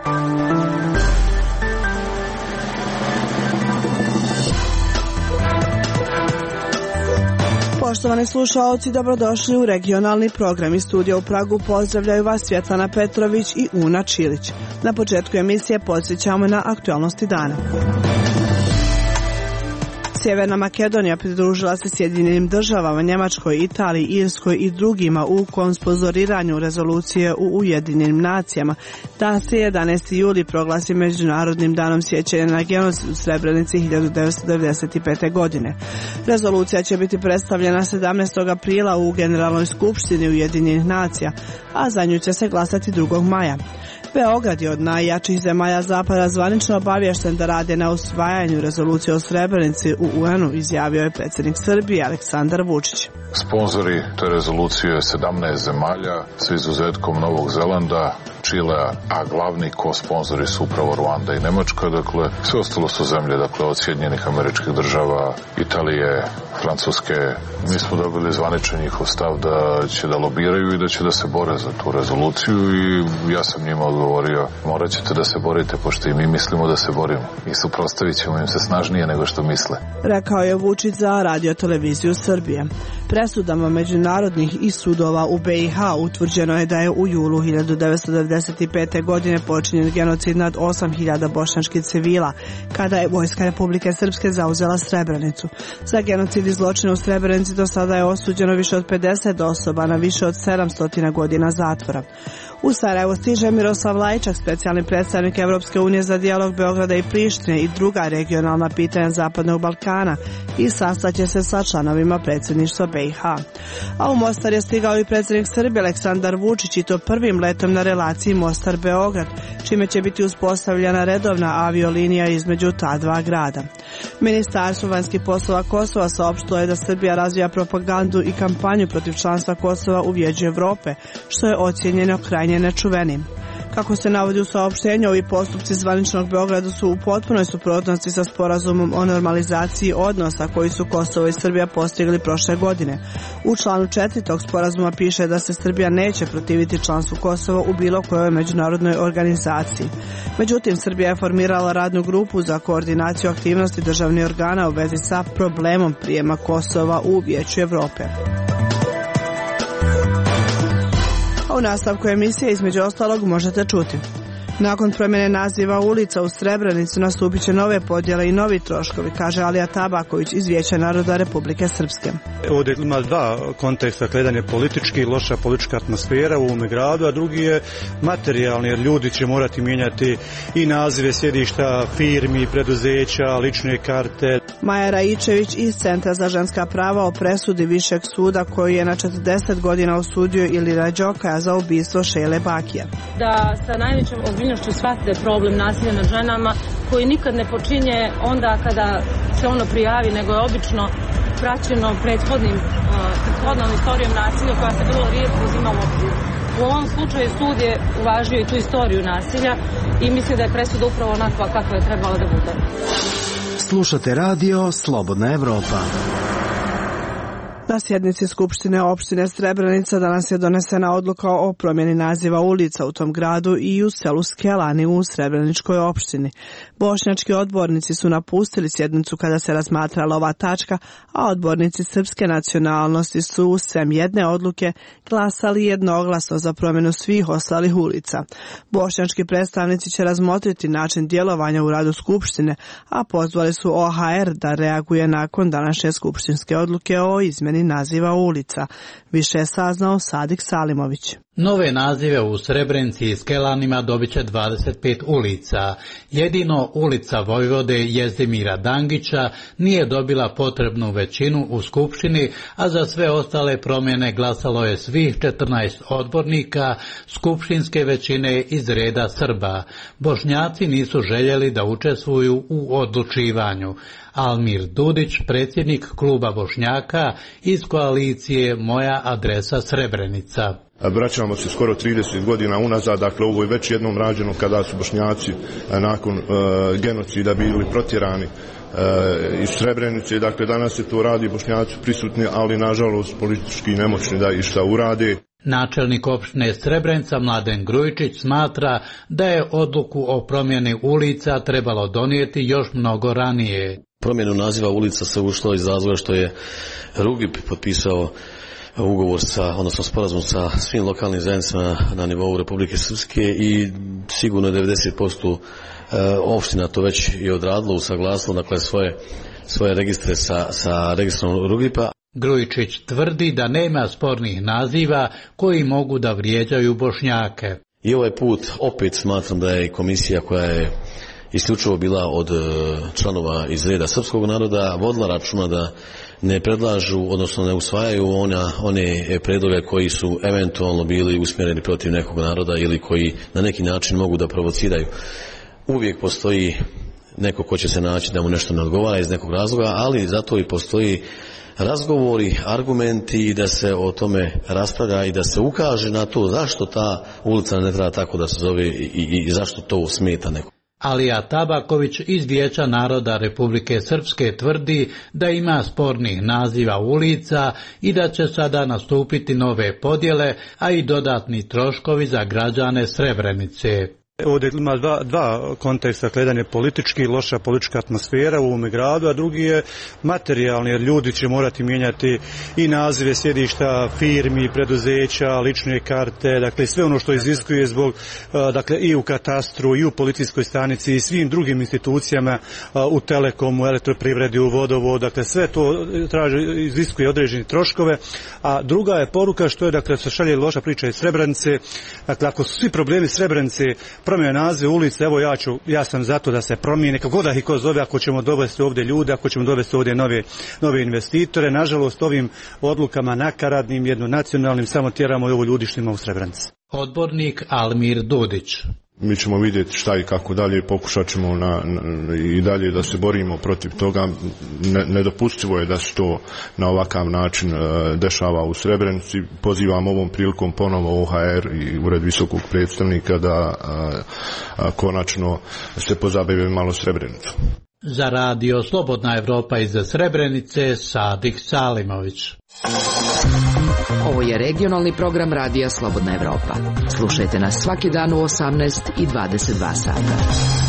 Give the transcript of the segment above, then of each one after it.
Poštovani slušaoci, dobrodošli u regionalni program. Iz studija u Pragu pozdravljaju vas Svjetlana Petrović i Una Čilić. Na početku emisije podsjećamo na aktualnosti dana. Sjeverna Makedonija pridružila se Sjedinjenim državama, Njemačkoj, Italiji, Irskoj i drugima u konspozoriranju rezolucije u Ujedinjenim nacijama da se 11. juli proglasi Međunarodnim danom sjećanja na genocid u Srebrenici 1995. godine. Rezolucija će biti predstavljena 17. aprila u Generalnoj skupštini Ujedinjenih nacija, a za nju će se glasati 2. maja. Beograd je od najjačih zemalja zapada zvanično obaviješten da rade na usvajanju rezolucije o Srebrenici u UN-u, izjavio je predsjednik Srbije Aleksandar Vučić. Sponzori te rezolucije je 17 zemalja s izuzetkom Novog Zelanda, Čilea, a glavni ko-sponzori su upravo Ruanda i Nemačka, dakle sve ostalo su zemlje, dakle od Sjedinjenih Američkih Država, Italije, Francuske. Mi smo dobili zvaničan njihov stav da će da lobiraju i da će da se bore za tu rezoluciju i ja sam njima odgovorio, morat ćete da se borite pošto i mi mislimo da se borimo i suprotstavit ćemo im se snažnije nego što misle. Rekao je Vučić za Radio-televiziju Srbije. Presudama međunarodnih i sudova u BiH utvrđeno je da je u julu 1995. godine počinjen genocid nad 8.000 bošnjačkih civila, kada je Vojska Republike Srpske zauzela Srebrenicu. Za genocid i zločine u Srebrenici do sada je osuđeno više od 50 osoba na više od 700 godina zatvora. U Sarajevo stiže Miroslav Lajčak, specijalni predstavnik Evropske unije za dijalog Beograda i Prištine i druga regionalna pitanja Zapadnog Balkana i sastaće se sa članovima predsjedništva BiH. A u Mostar je stigao i predsjednik Srbije Aleksandar Vučić i to prvim letom na relaciji Mostar-Beograd, čime će biti uspostavljena redovna aviolinija između ta dva grada. Ministarstvo vanjskih poslova Kosova saopštilo je da Srbija razvija propagandu i kampanju protiv članstva Kosova u Vijeću Evrope, što je ocijenjeno krajnje nečuvenim. Kako se navodi u saopštenju, ovi postupci zvaničnog Beograda su u potpunoj suprotnosti sa sporazumom o normalizaciji odnosa koji su Kosovo i Srbija postigli prošle godine. U članu 4. tog sporazuma piše da se Srbija neće protiviti članstvu Kosova u bilo kojoj međunarodnoj organizaciji. Međutim, Srbija je formirala radnu grupu za koordinaciju aktivnosti državnih organa u vezi sa problemom prijema Kosova u Vijeću Evrope. U nastavku emisije između ostalog možete čuti. Nakon promjene naziva ulica u Srebrenici nastupit će nove podjele i novi troškovi, kaže Alija Tabaković iz Vijeća naroda Republike Srpske. Ovdje ima dva konteksta, jedan je politički, loša politička atmosfera u ovome gradu, a drugi je materijalni, jer ljudi će morati mijenjati i nazive sjedišta firmi, preduzeća, lične karte. Maja Raičević iz Centra za ženska prava o presudi Višeg suda koji je na 40 godina osudio Ilira Đokaja za ubistvo Šejle Bakija. Da sa najvećom ozbiljnošću shvatite problem nasilja nad ženama koji nikad ne počinje onda kada se ono prijavi, nego je obično praćeno prethodnom istorijom nasilja koja se vrlo rijetko uzima u obzir. U ovom slučaju sud je uvažio i tu istoriju nasilja i misli da je presuda upravo onakva kakva je trebala da bude. Slušate radio Slobodna Evropa. Na sjednici Skupštine opštine Srebrenica danas je donesena odluka o promjeni naziva ulica u tom gradu i u selu Skelani u Srebreničkoj opštini. Bošnjački odbornici su napustili sjednicu kada se razmatrala ova tačka, a odbornici srpske nacionalnosti su sem jedne odluke glasali jednoglasno za promjenu svih ostalih ulica. Bošnjački predstavnici će razmotriti način djelovanja u radu Skupštine, a pozvali su OHR da reaguje nakon današnje skupštinske odluke o izmjeni naziva ulica. Više je saznao Sadik Salimović. Nove nazive u Srebrenici i Skelanima dobit će 25 ulica. Jedino ulica Vojvode Jezdimira Dangića nije dobila potrebnu većinu u Skupštini, a za sve ostale promjene glasalo je svih 14 odbornika skupštinske većine iz reda Srba. Bošnjaci nisu željeli da učestvuju u odlučivanju. Almir Dudić, predsjednik kluba Bošnjaka iz koalicije Moja adresa Srebrenica. Vraćamo se skoro 30 godina unazad, dakle ovo je već jednom rađeno kada su Bošnjaci nakon genocida bili protjerani iz Srebrenice, dakle danas se to radi, Bošnjaci prisutni, ali nažalost politički nemoćni da išta urade. Načelnik opštine Srebrenica Mladen Grujičić smatra da je odluku o promjeni ulica trebalo donijeti još mnogo ranije. Promjenu naziva ulica se ušlo iz razloga što je Rugib potpisao ugovor odnosno sporazum sa svim lokalnim zajednicama na nivou Republike Srpske i sigurno 90% opština to već je odradilo, usaglasilo dakle svoje registre sa registrom Rugipa. Grujičić tvrdi da nema spornih naziva koji mogu da vrijeđaju Bošnjake. I ovaj put opet smatram da je komisija koja je isključivo bila od članova iz reda srpskog naroda vodila računa da ne predlažu, odnosno ne usvajaju one predloge koji su eventualno bili usmjereni protiv nekog naroda ili koji na neki način mogu da provociraju. Uvijek postoji neko ko će se naći da mu nešto ne odgovara iz nekog razloga, ali zato i postoji razgovori, argumenti i da se o tome raspravlja i da se ukaže na to zašto ta ulica ne treba tako da se zove i zašto to smeta neko. Alija Tabaković iz Vijeća naroda Republike Srpske tvrdi da ima spornih naziva ulica i da će sada nastupiti nove podjele, a i dodatni troškovi za građane Srebrenice. Ovdje ima dva konteksta, jedan je politički, loša politička atmosfera u ovome gradu, a drugi je materijalni, jer ljudi će morati mijenjati i nazive sjedišta firmi, preduzeća, lične karte, dakle sve ono što iziskuje zbog, dakle i u katastru, i u policijskoj stanici, i svim drugim institucijama, u telekomu, u elektroprivredi, u vodovodu, dakle sve to iziskuje određene troškove, a druga je poruka što je, dakle, se šalje loša priča iz Srebrenice, dakle ako su svi problemi Srebrenice promjene nazive ulice, evo ja sam zato da se promijene, kako da ih ko zove, ako ćemo dovesti ovdje ljude, ako ćemo dovesti ovdje nove investitore. Nažalost, ovim odlukama nakaradnim, jednonacionalnim, samo tjeramo i ovo ljudi što ima u Srebrenici. Odbornik Almir Dudić. Mi ćemo vidjeti šta i kako dalje, pokušat ćemo i dalje da se borimo protiv toga. Nedopustivo je da se to na ovakav način dešava u Srebrenici. Pozivam ovom prilikom ponovo OHR i Ured visokog predstavnika da konačno se pozabave malo Srebrenicom. Za radio Slobodna Evropa iz Srebrenice, Sadik Salimović. Ovo je regionalni program radija Slobodna Evropa. Slušajte nas svaki dan u 18 i 22 sata.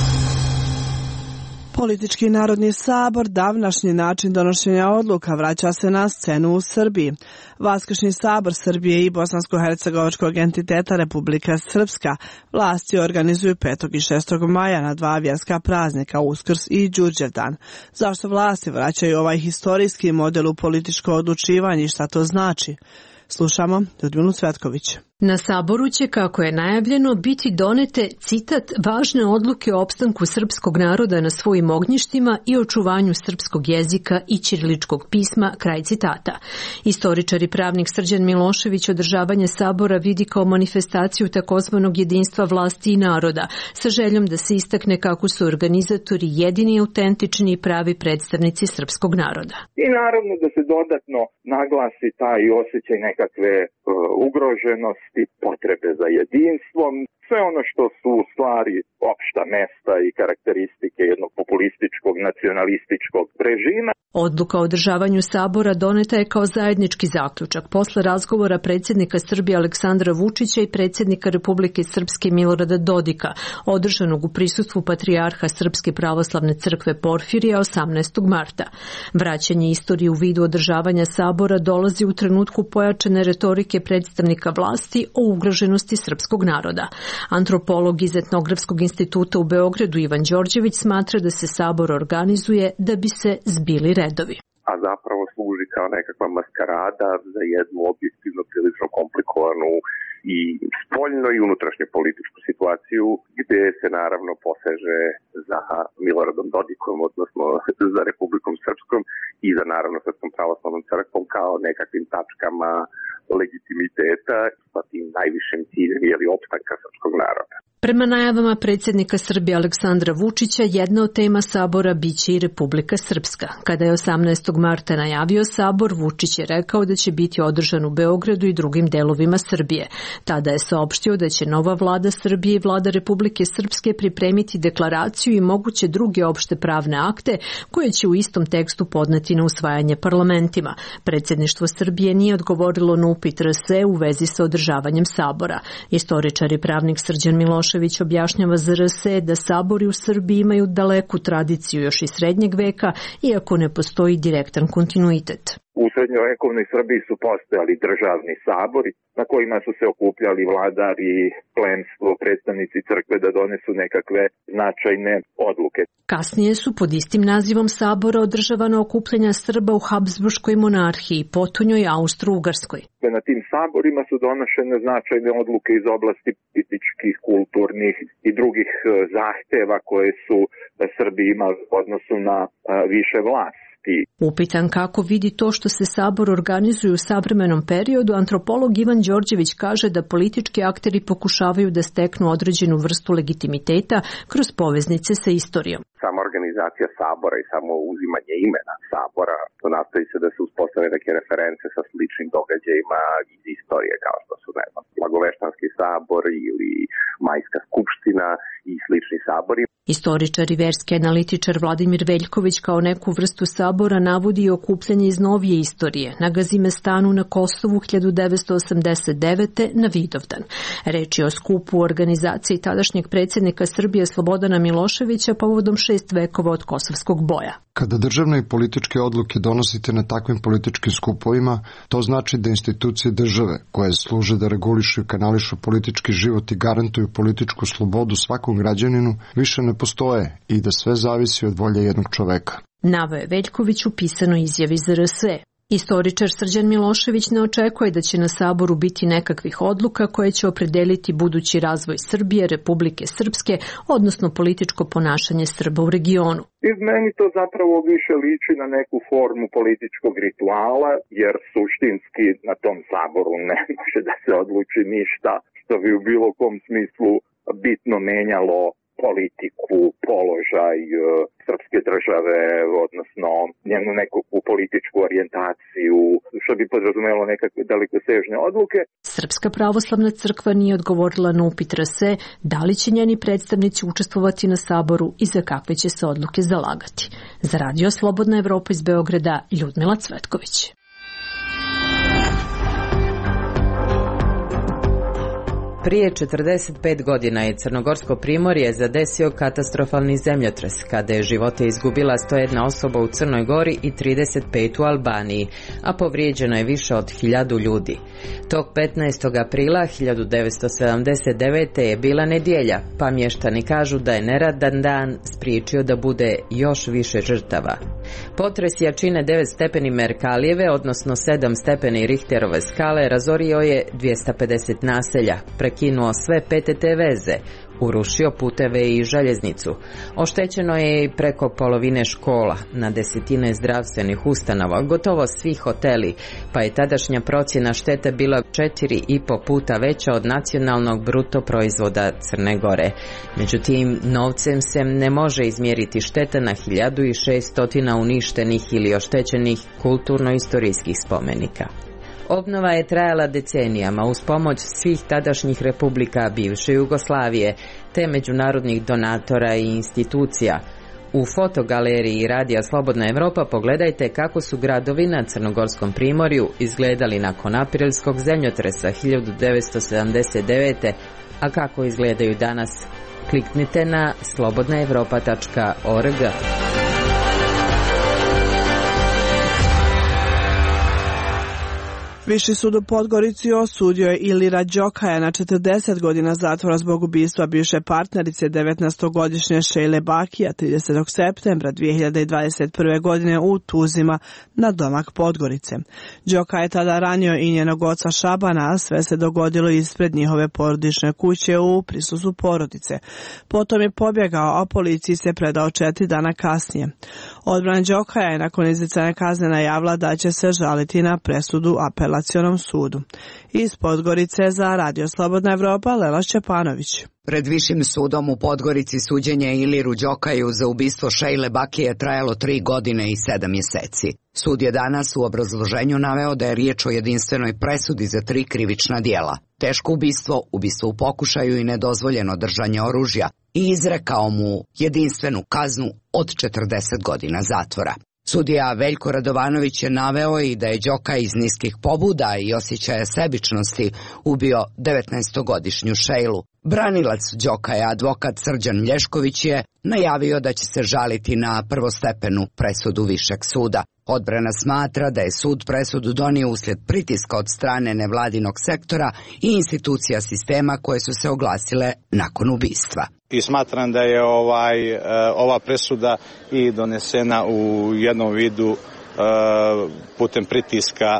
Politički narodni sabor, davnašnji način donošenja odluka, vraća se na scenu u Srbiji. Vaskršnji sabor Srbije i bosansko-hercegovačkog entiteta Republika Srpska vlasti organizuju 5. i 6. maja na dva vjerska praznika, Uskrs i Đurđevdan. Zašto vlasti vraćaju ovaj historijski model u političko odlučivanje i šta to znači? Slušamo Ljudmilu Cvetković. Na saboru će, kako je najavljeno, biti donete, citat, važne odluke o opstanku srpskog naroda na svojim ognjištima i očuvanju srpskog jezika i ćiriličkog pisma, kraj citata. Istoričar i pravnik Srđan Milošević održavanje sabora vidi kao manifestaciju takozvanog jedinstva vlasti i naroda, sa željom da se istakne kako su organizatori jedini, autentični i pravi predstavnici srpskog naroda. I naravno da se dodatno naglasi taj osjećaj nekakve ugroženosti, potrebe za jedinstvom, sve ono što su u stvari opšta mesta i karakteristike jednog populističkog, nacionalističkog režima. Odluka o održavanju sabora doneta je kao zajednički zaključak posle razgovora predsjednika Srbije Aleksandra Vučića i predsjednika Republike Srpske Milorada Dodika, održanog u prisustvu patrijarha Srpske pravoslavne crkve Porfirija 18. marta. Vraćanje istorije u vidu održavanja sabora dolazi u trenutku pojačane retorike predstavnika vlasti o ugroženosti srpskog naroda. Antropolog iz Etnografskog instituta u Beogradu Ivan Đorđević smatra da se sabor organizuje da bi se zbili redovi. A zapravo služi kao nekakva maskarada za jednu objektivno prilično komplikovanu i spoljno i unutrašnju političku situaciju gdje se naravno poseže za Miloradom Dodikom, odnosno za Republikom Srpskom i za naravno Srpskom pravoslavnom crkvom kao nekakvim tačkama legitimiteta sa tim najvišim ciljem opstanka srpskog naroda. Prema najavama predsjednika Srbije Aleksandra Vučića, jedna od tema Sabora biće i Republika Srpska. Kada je 18. marta najavio Sabor, Vučić je rekao da će biti održan u Beogradu i drugim delovima Srbije. Tada je saopštio da će nova vlada Srbije i vlada Republike Srpske pripremiti deklaraciju i moguće druge opšte pravne akte koje će u istom tekstu podneti na usvajanje parlamentima. Predsjedništvo Srbije nije odgovorilo na upit RS u vezi sa održavanjem Sabora. Istoričar i pravnik Srđan Milošević objašnjava za RS da sabori u Srbiji imaju daleku tradiciju još iz srednjeg veka, iako ne postoji direktan kontinuitet. U srednjovekovnoj Srbiji su postojali državni sabori na kojima su se okupljali vladari, plemstvo, predstavnici crkve da donesu nekakve značajne odluke. Kasnije su pod istim nazivom sabora održavana okupljanja Srba u Habsburškoj monarhiji, potonjoj Austro-Ugarskoj. Na tim saborima su donošene značajne odluke iz oblasti političkih, kulturnih i drugih zahteva koje su Srbi imali u odnosu na više vlasti. Upitan kako vidi to što se sabor organizuje u savremenom periodu, antropolog Ivan Đorđević kaže da politički akteri pokušavaju da steknu određenu vrstu legitimiteta kroz poveznice sa istorijom. Sama organizacija sabora i samo uzimanje imena sabora, to nastoji se da se uspostave neke reference sa sličnim događajima iz istorije, kao što su, ne znam, Blagoveštanski sabor ili Majska skupština i slični sabori. Istoričar i verski analitičar Vladimir Veljković kao neku vrstu sabora navodi i okupljanje iz novije istorije na Gazimestanu na Kosovu 1989. na Vidovdan. Reč je o skupu u organizaciji tadašnjeg predsjednika Srbije Slobodana Miloševića povodom 6 vekova od kosovskog boja. Kada državne i političke odluke donosite na takvim političkim skupovima, to znači da institucije države, koje služe da regulišu i kanališu politički život i garantuju političku slobodu svakom građaninu, više ne postoje i da sve zavisi od volje jednog čoveka. Naveo je Veljković u pisanoj izjavi za RS. Istoričar Srđan Milošević ne očekuje da će na saboru biti nekakvih odluka koje će opredeliti budući razvoj Srbije, Republike Srpske, odnosno političko ponašanje Srba u regionu. I meni to zapravo više liči na neku formu političkog rituala, jer suštinski na tom saboru ne može da se odluči ništa što bi u bilo kom smislu bitno menjalo politiku, položaj srpske države, odnosno njenu neku političku orijentaciju, što bi podrazumelo nekakve dalekosežne odluke. Srpska pravoslavna crkva nije odgovorila na upit RS da li će njeni predstavnici učestvovati na saboru i za kakve će se odluke zalagati. Za Radio Slobodna Evropa iz Beograda, Ljudmila Cvetković. Prije 45 godina je Crnogorsko primorje zadesio katastrofalni zemljotres, kada je živote izgubila 101 osoba u Crnoj Gori i 35 u Albaniji, a povrijeđeno je više od 1000 ljudi. Tog 15. aprila 1979. je bila nedjelja, pa mještani kažu da je neradan dan spriječio da bude još više žrtava. Potres jačine 9 stepeni Merkalijeve, odnosno 7 stepeni Richterove skale, razorio je 250 naselja, prekinuo sve PTT veze, urušio puteve i željeznicu. Oštećeno je i preko polovine škola, na desetine zdravstvenih ustanova, gotovo svi hoteli, pa je tadašnja procjena štete bila 4,5 puta veća od nacionalnog bruto proizvoda Crne Gore. Međutim, novcem se ne može izmjeriti šteta na 1600 uništenih ili oštećenih kulturno-istorijskih spomenika. Obnova je trajala decenijama uz pomoć svih tadašnjih republika bivše Jugoslavije te međunarodnih donatora i institucija. U fotogaleriji Radija Slobodna Evropa pogledajte kako su gradovi na Crnogorskom primorju izgledali nakon aprilskog zemljotresa 1979. A kako izgledaju danas? Kliknite na slobodnaevropa.org. Viši sud u Podgorici osudio je Ilira Đokaja na 40 godina zatvora zbog ubistva bivše partnerice 19-godišnje Šejle Bakija 30. septembra 2021. godine u Tuzima na domak Podgorice. Đoka je tada ranio i njenog oca Šabana, a sve se dogodilo ispred njihove porodične kuće u prisustvu porodice. Potom je pobjegao, a policiji se predao 4 dana kasnije. Odbrana Đokaja je nakon izricanja kazne najavila da će se žaliti na presudu apelacionom sudu. Iz Podgorice za Radio Slobodna Evropa, Lela Šćepanović. Pred Višim sudom u Podgorici suđenje Iliru Đokaju za ubistvo Šejle Bakije trajalo 3 godine i 7 mjeseci. Sud je danas u obrazloženju naveo da je riječ o jedinstvenoj presudi za 3 krivična djela: teško ubistvo, ubistvo u pokušaju i nedozvoljeno držanje oružja, i izrekao mu jedinstvenu kaznu od 40 godina zatvora. Sudija Veljko Radovanović je naveo i da je Đokaj iz niskih pobuda i osjećaja sebičnosti ubio 19-godišnju Šejlu. Branilac Đokaja, advokat Srđan Lješković, je najavio da će se žaliti na prvostepenu presudu Višeg suda. Odbrana smatra da je sud presudu donio uslijed pritiska od strane nevladinog sektora i institucija sistema koje su se oglasile nakon ubistva. I smatram da je ova presuda i donesena u jednom vidu putem pritiska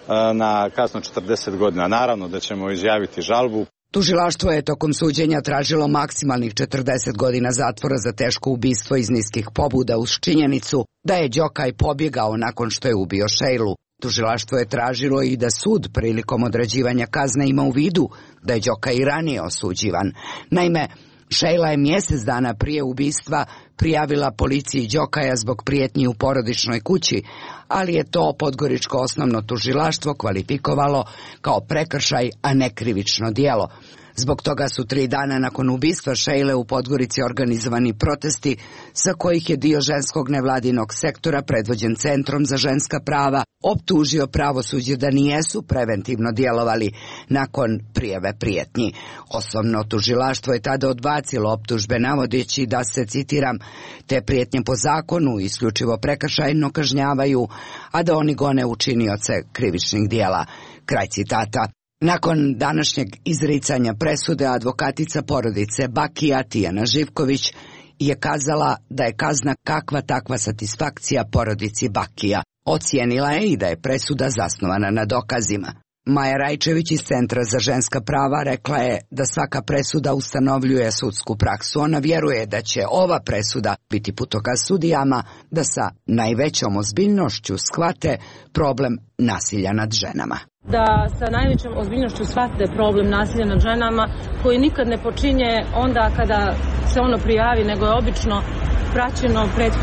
na kaznu 40 godina. Naravno da ćemo izjaviti žalbu. Tužilaštvo je tokom suđenja tražilo maksimalnih 40 godina zatvora za teško ubistvo iz niskih pobuda uz činjenicu da je Đokaj pobjegao nakon što je ubio Šejlu. Tužilaštvo je tražilo i da sud prilikom određivanja kazne ima u vidu da je Đokaj i ranije osuđivan. Naime, Šejla je mjesec dana prije ubistva prijavila policiji Đokaja zbog prijetnji u porodičnoj kući, ali je to Podgoričko osnovno tužilaštvo kvalifikovalo kao prekršaj, a ne krivično djelo. Zbog toga su 3 dana nakon ubistva Šejle u Podgorici organizovani protesti sa kojih je dio ženskog nevladinog sektora predvođen Centrom za ženska prava optužio pravosuđe da nijesu preventivno djelovali nakon prijave prijetnji. Osnovno tužilaštvo je tada odbacilo optužbe navodeći da se, citiram, te prijetnje po zakonu isključivo prekršajno kažnjavaju, a da oni gone učinioce krivičnih djela. Kraj citata. Nakon današnjeg izricanja presude, advokatica porodice Bakija Tijana Živković je kazala da je kazna kakva takva satisfakcija porodici Bakija. Ocijenila je i da je presuda zasnovana na dokazima. Maja Rajčević iz Centra za ženska prava rekla je da svaka presuda ustanovljuje sudsku praksu. Ona vjeruje da će ova presuda biti putokaz sudijama da sa najvećom ozbiljnošću shvate problem nasilja nad ženama. Da sa najvećom ozbiljnošću shvate problem nasilja nad ženama koji nikad ne počinje onda kada se ono prijavi, nego je obično praćeno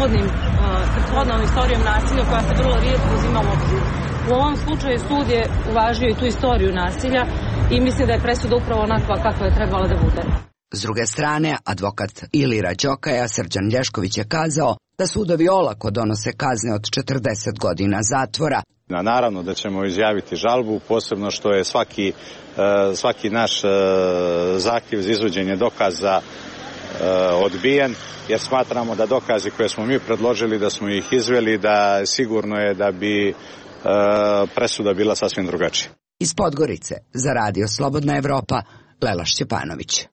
prethodnom istorijom nasilja koja se vrlo rijetko uzima u obzir. U ovom slučaju sud je uvažio i tu istoriju nasilja i mislim da je presuda upravo onakva kakva je trebala da bude. S druge strane, advokat Ilira Đokaja Srđan Lješković je kazao da sudovi olako donose kazne od 40 godina zatvora. Naravno da ćemo izjaviti žalbu, posebno što je svaki naš zahtjev za izvođenje dokaza odbijen, jer smatramo da dokazi koje smo mi predložili, da smo ih izveli, da sigurno je da bi presuda bila sasvim drugačija. Iz Podgorice za Radio Slobodna Evropa, Lela Šćepanović.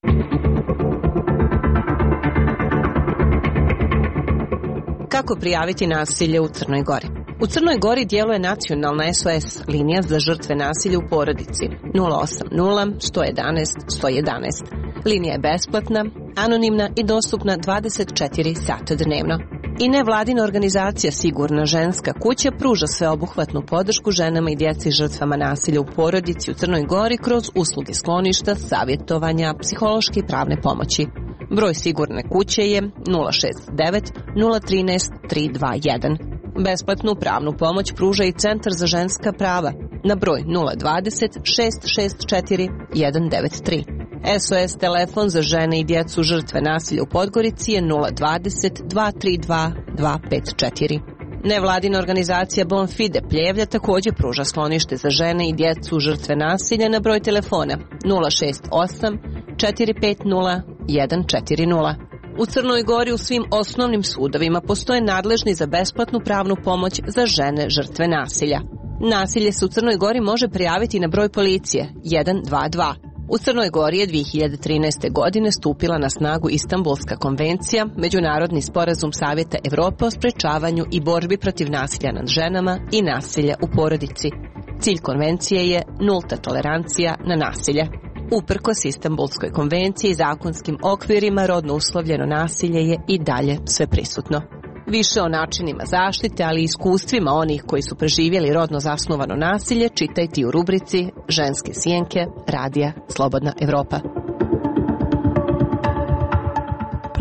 Kako prijaviti nasilje u Crnoj Gori? U Crnoj Gori djeluje nacionalna SOS linija za žrtve nasilja u porodici 080 111 111. Linija je besplatna, anonimna i dostupna 24 sata dnevno. I nevladina organizacija Sigurna ženska kuća pruža sveobuhvatnu podršku ženama i djeci žrtvama nasilja u porodici u Crnoj Gori kroz usluge skloništa, savjetovanja, psihološke i pravne pomoći. Broj Sigurne kuće je 069 013 321. Besplatnu pravnu pomoć pruža i Centar za ženska prava na broj 020 664 193. SOS telefon za žene i djecu žrtve nasilja u Podgorici je 020 232 254. Nevladina organizacija Bonfide Pljevlja također pruža sklonište za žene i djecu žrtve nasilja na broj telefona 068 450 140. U Crnoj Gori u svim osnovnim sudovima postoje nadležni za besplatnu pravnu pomoć za žene žrtve nasilja. Nasilje se u Crnoj Gori može prijaviti na broj policije 122. U Crnoj Gori je 2013. godine stupila na snagu Istanbulska konvencija, međunarodni sporazum Savjeta Evrope o sprečavanju i borbi protiv nasilja nad ženama i nasilja u porodici. Cilj konvencije je nulta tolerancija na nasilje. Uprkos Istanbulskoj konvenciji i zakonskim okvirima, rodno uslovljeno nasilje je i dalje sve prisutno. Više o načinima zaštite, ali i iskustvima onih koji su preživjeli rodno zasnovano nasilje čitajte u rubrici Ženske sjenke Radija Slobodna Evropa.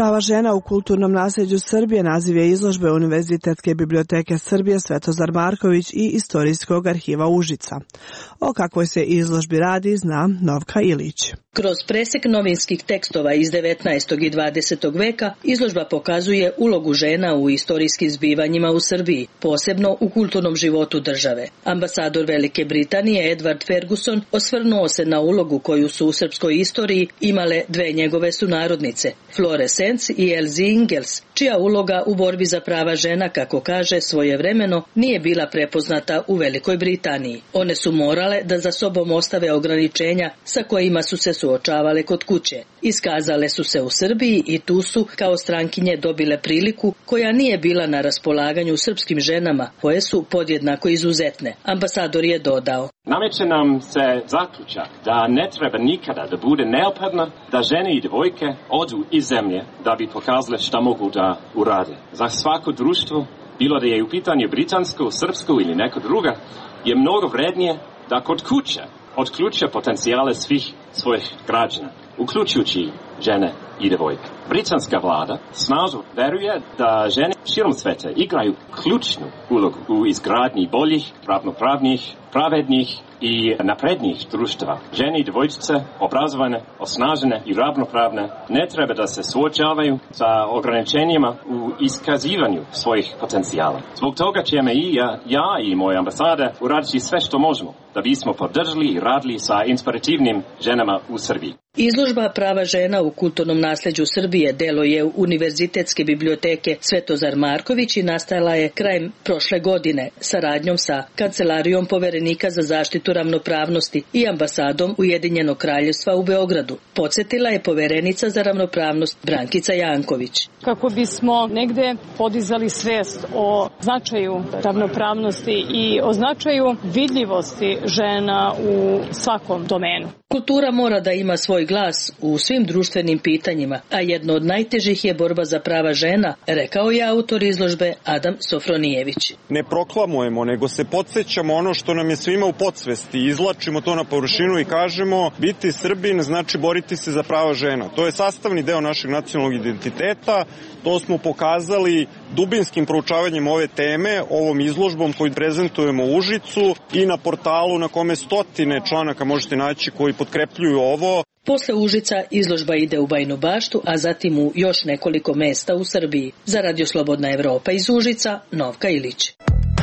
Prava žena u kulturnom nasljeđu Srbije naziv je izložbe Univerzitetske biblioteke Srbije Svetozar Marković i Istorijskog arhiva Užica. O kakvoj se izložbi radi zna Novka Ilić. Kroz presek novinskih tekstova iz 19. i 20. veka izložba pokazuje ulogu žena u istorijskim zbivanjima u Srbiji, posebno u kulturnom životu države. Ambasador Velike Britanije Edward Ferguson osvrnuo se na ulogu koju su u srpskoj istoriji imale dve njegove sunarodnice, Flore Sens i Elsie Ingels, čija uloga u borbi za prava žena, kako kaže, svojevremeno nije bila prepoznata u Velikoj Britaniji. One su morale da za sobom ostave ograničenja sa kojima su se suočavale kod kuće. Iskazale su se u Srbiji i tu su kao strankinje dobile priliku koja nije bila na raspolaganju srpskim ženama, koje su podjednako izuzetne. Ambasador je dodao: Nameće nam se zaključak da ne treba nikada da bude neophodno da žene i devojke odu iz zemlje da bi pokazale šta mogu da urade. Za svako društvo, bilo da je u pitanju britansko, srpsko ili neko druga, je mnogo vrednije da kod kuće otključa potencijale svih svojih građana, uključujući žene i devojke. Britanska vlada snažno veruje da žene širom sveta igraju ključnu ulogu u izgradnji boljih, ravnopravnih, pravednih i naprednih društva. Žene i devojčice, obrazovane, osnažene i ravnopravne, ne treba da se suočavaju sa ograničenjima u iskazivanju svojih potencijala. Zbog toga ćemo i ja i moja ambasada uraditi sve što možemo da bismo podržali i radili sa inspirativnim ženama u Srbiji. Izložba Prava žena u kulturnom nasljeđu Srbije delo je Univerzitetske biblioteke Svetozar Marković i nastajala je krajem prošle godine saradnjom sa Kancelarijom poverenika za zaštitu ravnopravnosti i ambasadom Ujedinjenog kraljevstva u Beogradu. Podsjetila je poverenica za ravnopravnost Brankica Janković. Kako bismo negde podizali svest o značaju ravnopravnosti i o značaju vidljivosti žena u svakom domenu. Kultura mora da ima svoj glas u svim društvenim pitanjima, a jedno od najtežih je borba za prava žena, rekao je autor izložbe Adam Sofronijević. Ne proklamujemo, nego se podsjećamo ono što nam je svima u podsvesti, izvlačimo to na površinu i kažemo biti Srbin znači boriti se za prava žena. To je sastavni deo našeg nacionalnog identiteta, to smo pokazali dubinskim proučavanjem ove teme, ovom izložbom koju prezentujemo u Užicu i na portalu na kome stotine članaka možete naći koji potkrepljuju ovo. Posle Užica izložba ide u Bajinu Baštu, a zatim u još nekoliko mesta u Srbiji. Za Radio Slobodna Evropa iz Užica, Novka Ilić.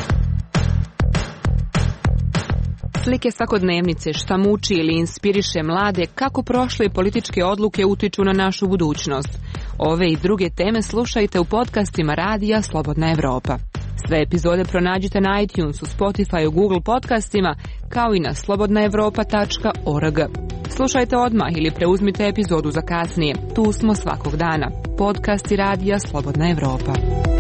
Slike svakodnevnice, šta muči ili inspiriše mlade, kako prošle političke odluke utiču na našu budućnost. Ove i druge teme slušajte u podcastima Radija Slobodna Evropa. Sve epizode pronađite na iTunesu, Spotifyu, Google podcastima, kao i na slobodnaevropa.org. Slušajte odmah ili preuzmite epizodu za kasnije. Tu smo svakog dana. Podcasti Radija Slobodna Evropa.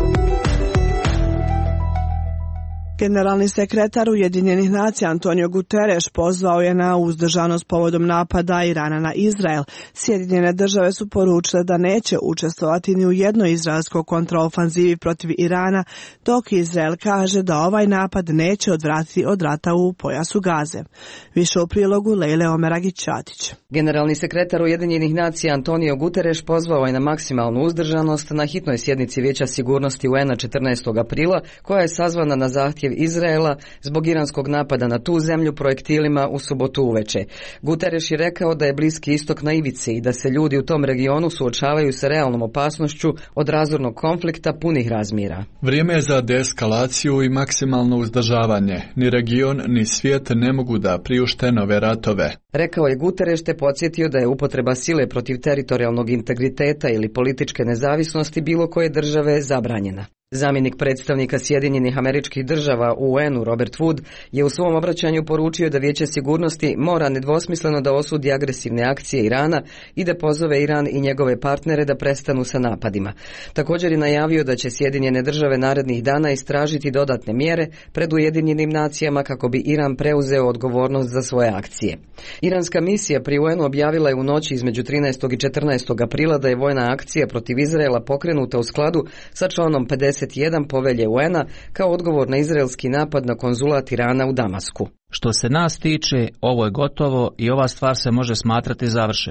Generalni sekretar Ujedinjenih nacija Antonio Guterres pozvao je na uzdržanost povodom napada Irana na Izrael. Sjedinjene države su poručile da neće učestvovati ni u jednoj izraelskoj kontraofanzivi protiv Irana, dok Izrael kaže da ovaj napad neće odvratiti od rata u pojasu Gaze. Više u prilogu Lejle Omeragić-Ćatić. Generalni sekretar Ujedinjenih nacija Antonio Guterres pozvao je na maksimalnu uzdržanost na hitnoj sjednici Vijeća sigurnosti UN-a 14. aprila, koja je sazvana na zahtjev Izraela zbog iranskog napada na tu zemlju projektilima u subotu uveče. Guterres je rekao da je Bliski istok na ivici i da se ljudi u tom regionu suočavaju sa realnom opasnošću od razornog konflikta punih razmjera. Vrijeme je za deeskalaciju i maksimalno uzdržavanje. Ni region, ni svijet ne mogu da priušte nove ratove. Rekao je Guterres te podsjetio da je upotreba sile protiv teritorijalnog integriteta ili političke nezavisnosti bilo koje države zabranjena. Zamjenik predstavnika Sjedinjenih Američkih Država u UN-u Robert Wood je u svom obraćanju poručio da Vijeće sigurnosti mora nedvosmisleno da osudi agresivne akcije Irana i da pozove Iran i njegove partnere da prestanu sa napadima. Također je najavio da će Sjedinjene Države narednih dana istražiti dodatne mjere pred Ujedinjenim nacijama kako bi Iran preuzeo odgovornost za svoje akcije. Iranska misija pri UN-u objavila je u noći između 13. i 14. aprila da je vojna akcija protiv Izraela pokrenuta u skladu sa članom 51 povelje UN-a kao odgovor na izraelski napad na konzulat Irana u Damasku. Što se nas tiče, ovo je gotovo i ova stvar se može smatrati završenom.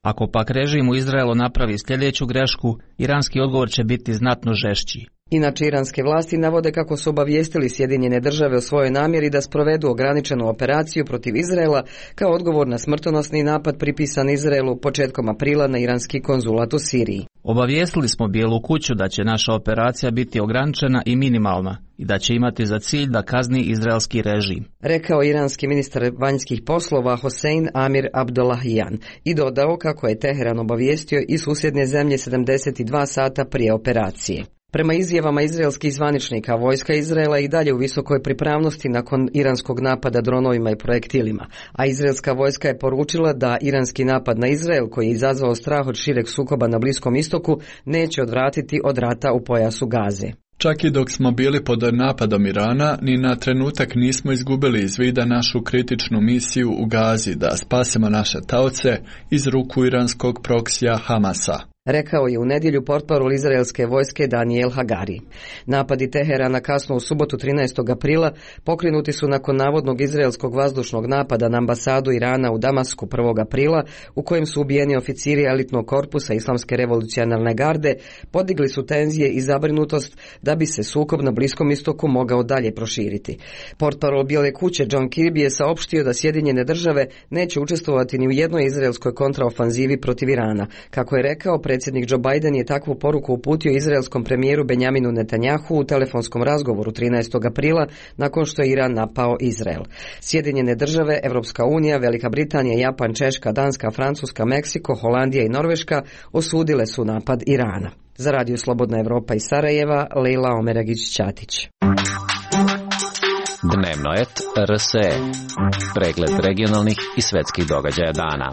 Ako pak režim u Izraelu napravi sljedeću grešku, iranski odgovor će biti znatno žešći. Inače, iranske vlasti navode kako su obavijestili Sjedinjene države o svojoj namjeri da sprovedu ograničenu operaciju protiv Izraela kao odgovor na smrtonosni napad pripisan Izraelu početkom aprila na iranski konzulat u Siriji. Obavijestili smo Bijelu kuću da će naša operacija biti ograničena i minimalna i da će imati za cilj da kazni izraelski režim, rekao iranski ministar vanjskih poslova Hossein Amir Abdollahian i dodao kako je Teheran obavijestio i susjedne zemlje 72 sata prije operacije. Prema izjavama izraelskih zvaničnika, vojska Izraela i dalje u visokoj pripravnosti nakon iranskog napada dronovima i projektilima, a izraelska vojska je poručila da iranski napad na Izrael, koji je izazvao strah od šireg sukoba na Bliskom istoku, neće odvratiti od rata u pojasu Gaze. Čak i dok smo bili pod napadom Irana, ni na trenutak nismo izgubili iz vida našu kritičnu misiju u Gazi da spasimo naše taoce iz ruku iranskog proksija Hamasa, rekao je u nedjelju portparol izraelske vojske Daniel Hagari. Napadi Teherana kasno u subotu 13. aprila pokrenuti su nakon navodnog izraelskog vazdušnog napada na ambasadu Irana u Damasku 1. aprila, u kojem su ubijeni oficiri elitnog korpusa Islamske revolucionarne garde, podigli su tenzije i zabrinutost da bi se sukob na Bliskom istoku mogao dalje proširiti. Portparol Bijele kuće John Kirby je saopštio da Sjedinjene države neće učestvovati ni u jednoj izraelskoj kontraofanzivi protiv Irana. Kako je rekao, predsjednik Joe Biden je takvu poruku uputio izraelskom premijeru Benjaminu Netanjahu u telefonskom razgovoru 13. aprila nakon što je Iran napao Izrael. Sjedinjene države, Evropska unija, Velika Britanija, Japan, Češka, Danska, Francuska, Meksiko, Holandija i Norveška osudile su napad Irana. Za Radio Slobodna Evropa iz Sarajeva, Lejla Omeragić-Ćatić. Dnevno et RSE. Pregled regionalnih i svetskih događaja dana.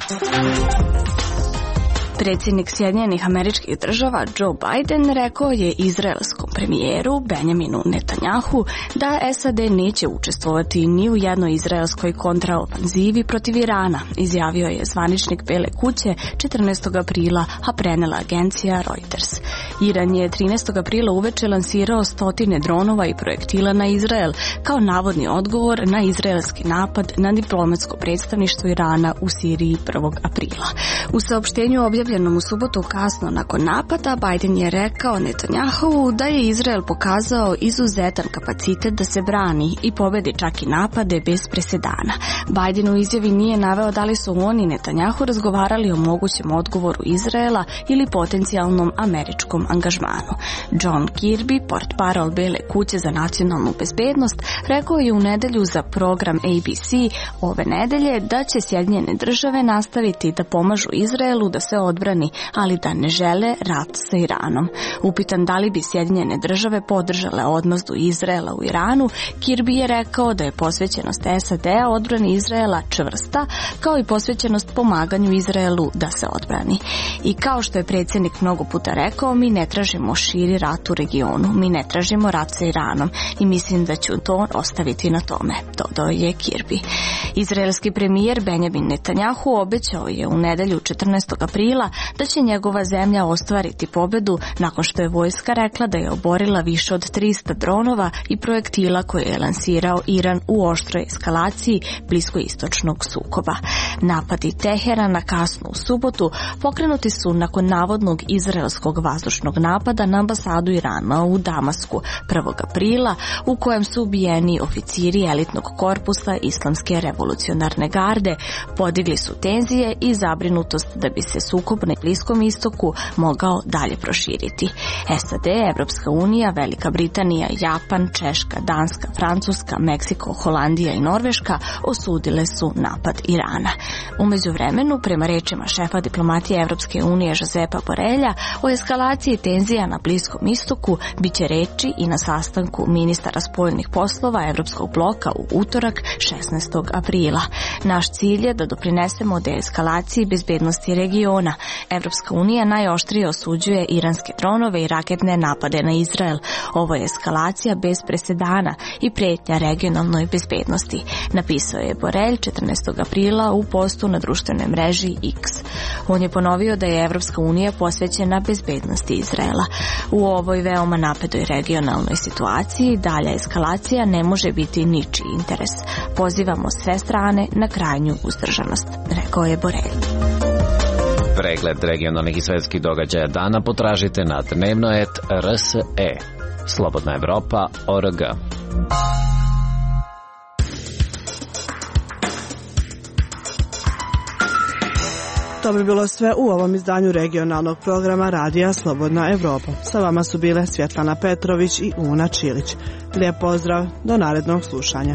Predsjednik Sjedinjenih Američkih Država Joe Biden rekao je izraelskom premijeru Benjaminu Netanjahu da SAD neće učestvovati ni u jednoj izraelskoj kontraofanzivi protiv Irana, izjavio je zvaničnik Bele kuće 14. aprila, a prenela agencija Reuters. Iran je 13. aprila uveče lansirao stotine dronova i projektila na Izrael kao navodni odgovor na izraelski napad na diplomatsko predstavništvo Irana u Siriji 1. aprila. U saopštenju objavljenom u subotu kasno nakon napada, Biden je rekao Netanjahu da je Izrael pokazao izuzetan kapacitet da se brani i pobedi čak i napade bez presedana. Biden u izjavi nije naveo da li su on i Netanjahu razgovarali o mogućem odgovoru Izraela ili potencijalnom američkom angažmanu. John Kirby, portparol Bele kuće za nacionalnu bezbednost, rekao je u nedelju za program ABC ove nedelje da će Sjedinjene države nastaviti da pomažu Izraelu da se odbrani, ali da ne žele rat sa Iranom. Upitan da li bi Sjedinjene države podržale odmazdu Izraela u Iranu, Kirby je rekao da je posvećenost SAD-a odbrani Izraela čvrsta, kao i posvećenost pomaganju Izraelu da se odbrani. I kao što je predsjednik mnogo puta rekao, mi ne tražimo širi rat u regionu, mi ne tražimo rat sa Iranom i mislim da ću to ostaviti na tome, dodao je Kirby. Izraelski premijer Benjamin Netanjahu obećao je u nedelju 14. aprila da će njegova zemlja ostvariti pobedu nakon što je vojska rekla da je oborila više od 300 dronova i projektila koje je lansirao Iran u oštroj eskalaciji bliskoistočnog sukoba. Napadi Teherana kasno u subotu pokrenuti su nakon navodnog izraelskog vazdušnog napada na ambasadu Irana u Damasku 1. aprila, u kojem su ubijeni oficiri elitnog korpusa Islamske revolucionarne garde, podigli su tenzije i zabrinutost da bi se sukob na Bliskom istoku mogao dalje proširiti. SAD, Evropska unija, Velika Britanija, Japan, Češka, Danska, Francuska, Meksiko, Holandija i Norveška osudile su napad Irana. U međuvremenu, prema rečima šefa diplomatije Evropske unije Josepa Borelja, o eskalaciji tenzija na Bliskom istoku biće reči i na sastanku ministara spoljnih poslova Evropskog bloka u utorak 16. aprila. Naš cilj je da doprinesemo deeskalaciji bezbednosti regiona. Evropska unija najoštrije osuđuje iranske dronove i raketne napade na Izrael. Ovo je eskalacija bez presedana i pretnja regionalnoj bezbednosti, napisao je Borelj 14. aprila u postu na društvenoj mreži X. On je ponovio da je Evropska unija posvećena bezbednosti Izraela. U ovoj veoma napetoj regionalnoj situaciji dalja eskalacija ne može biti ničiji interes. Pozivamo sve strane na krajnju uzdržanost, rekao je Borelj. Pregled regionalnih i svetskih događaja dana potražite na dnevno.rse. Slobodna Evropa.org. To bi bilo sve u ovom izdanju regionalnog programa Radija Slobodna Evropa. Sa vama su bile Svjetlana Petrović i Una Čilić. Lijep pozdrav, do narednog slušanja.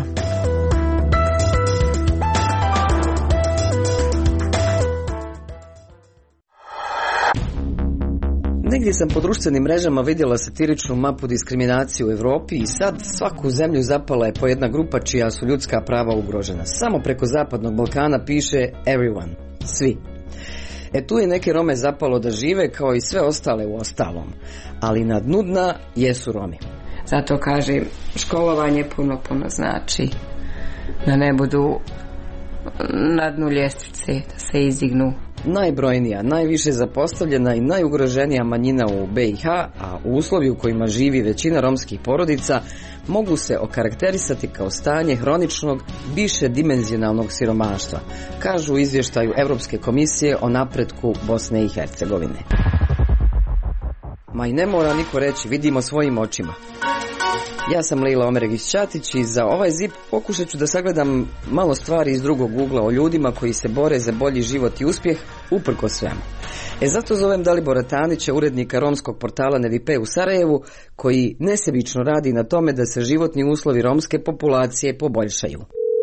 Negdje sam po društvenim mrežama vidjela satiričnu mapu diskriminacije u Evropi i sad svaku zemlju zapala je po jedna grupa čija su ljudska prava ugrožena. Samo preko Zapadnog Balkana piše everyone, svi. Tu je neke Rome zapalo da žive kao i sve ostale u ostalom, ali na dnu dna jesu Romi. Zato kažem, školovanje puno znači da ne budu na dnu ljestvice, da se izdignu. Najbrojnija, najviše zapostavljena i najugroženija manjina u BiH, a u uslovi u kojima živi većina romskih porodica, mogu se okarakterisati kao stanje hroničnog, višedimenzionalnog siromaštva, kažu u izvještaju Europske komisije o napretku Bosne i Hercegovine. Ma i ne mora niko reći, vidimo svojim očima. Ja sam Lila Omeregić-Ćatić i za ovaj ZIP pokušat ću da sagledam malo stvari iz drugog ugla o ljudima koji se bore za bolji život i uspjeh uprkos svemu. Zato zovem Dalibora Tanića, urednika romskog portala Nevipe u Sarajevu, koji nesebično radi na tome da se životni uslovi romske populacije poboljšaju.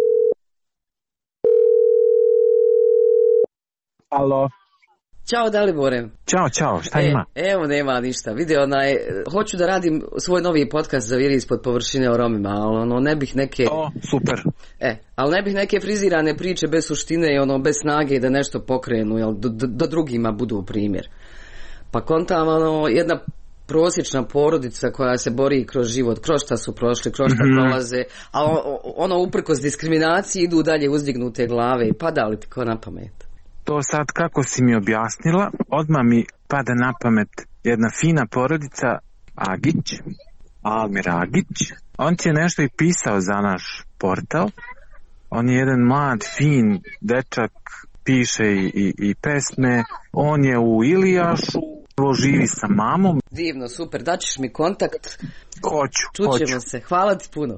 Alo. Ćao Dalibore. Ćao, šta ima? Evo nema ništa, vidi hoću da radim svoj novi podcast za Viri ispod površine o Romima, ali ne bih neke... Super. Ali ne bih neke frizirane priče bez suštine i bez snage da nešto pokrenu, jel, da drugima budu primjer. Pa kontam, jedna prosječna porodica koja se bori kroz život, kroz šta su prošli, kroz šta prolaze, a uprkos diskriminaciji idu dalje uzdignute glave i pada li ti ko na pamet? To sad kako si mi objasnila, odmah mi pada na pamet jedna fina porodica Almir Agić. On ti je nešto i pisao za naš portal. On je jedan mlad, fin dečak, piše i pesme. On je u Ilijašu, živi sa mamom. Divno, super, daćeš mi kontakt. Hoću. Čućemo se, hvala ti puno.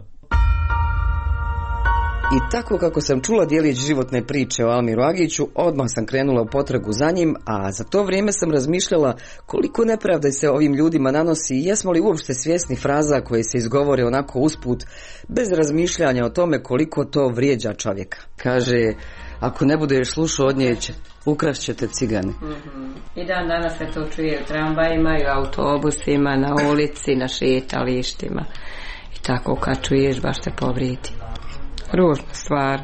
I tako kako sam čula dijelić životne priče o Almiru Agiću, odmah sam krenula u potragu za njim, a za to vrijeme sam razmišljala koliko nepravde se ovim ljudima nanosi i jesmo li uopšte svjesni fraza koje se izgovore onako usput, bez razmišljanja o tome koliko to vrijeđa čovjeka. Kaže, ako ne budeš slušao od nje, ukrast će te cigani. I dan danas se to čuje u tramvajima i u autobusima, na ulici, na šetalištima. I tako kad čuješ baš te povrijedi. Ružna stvar.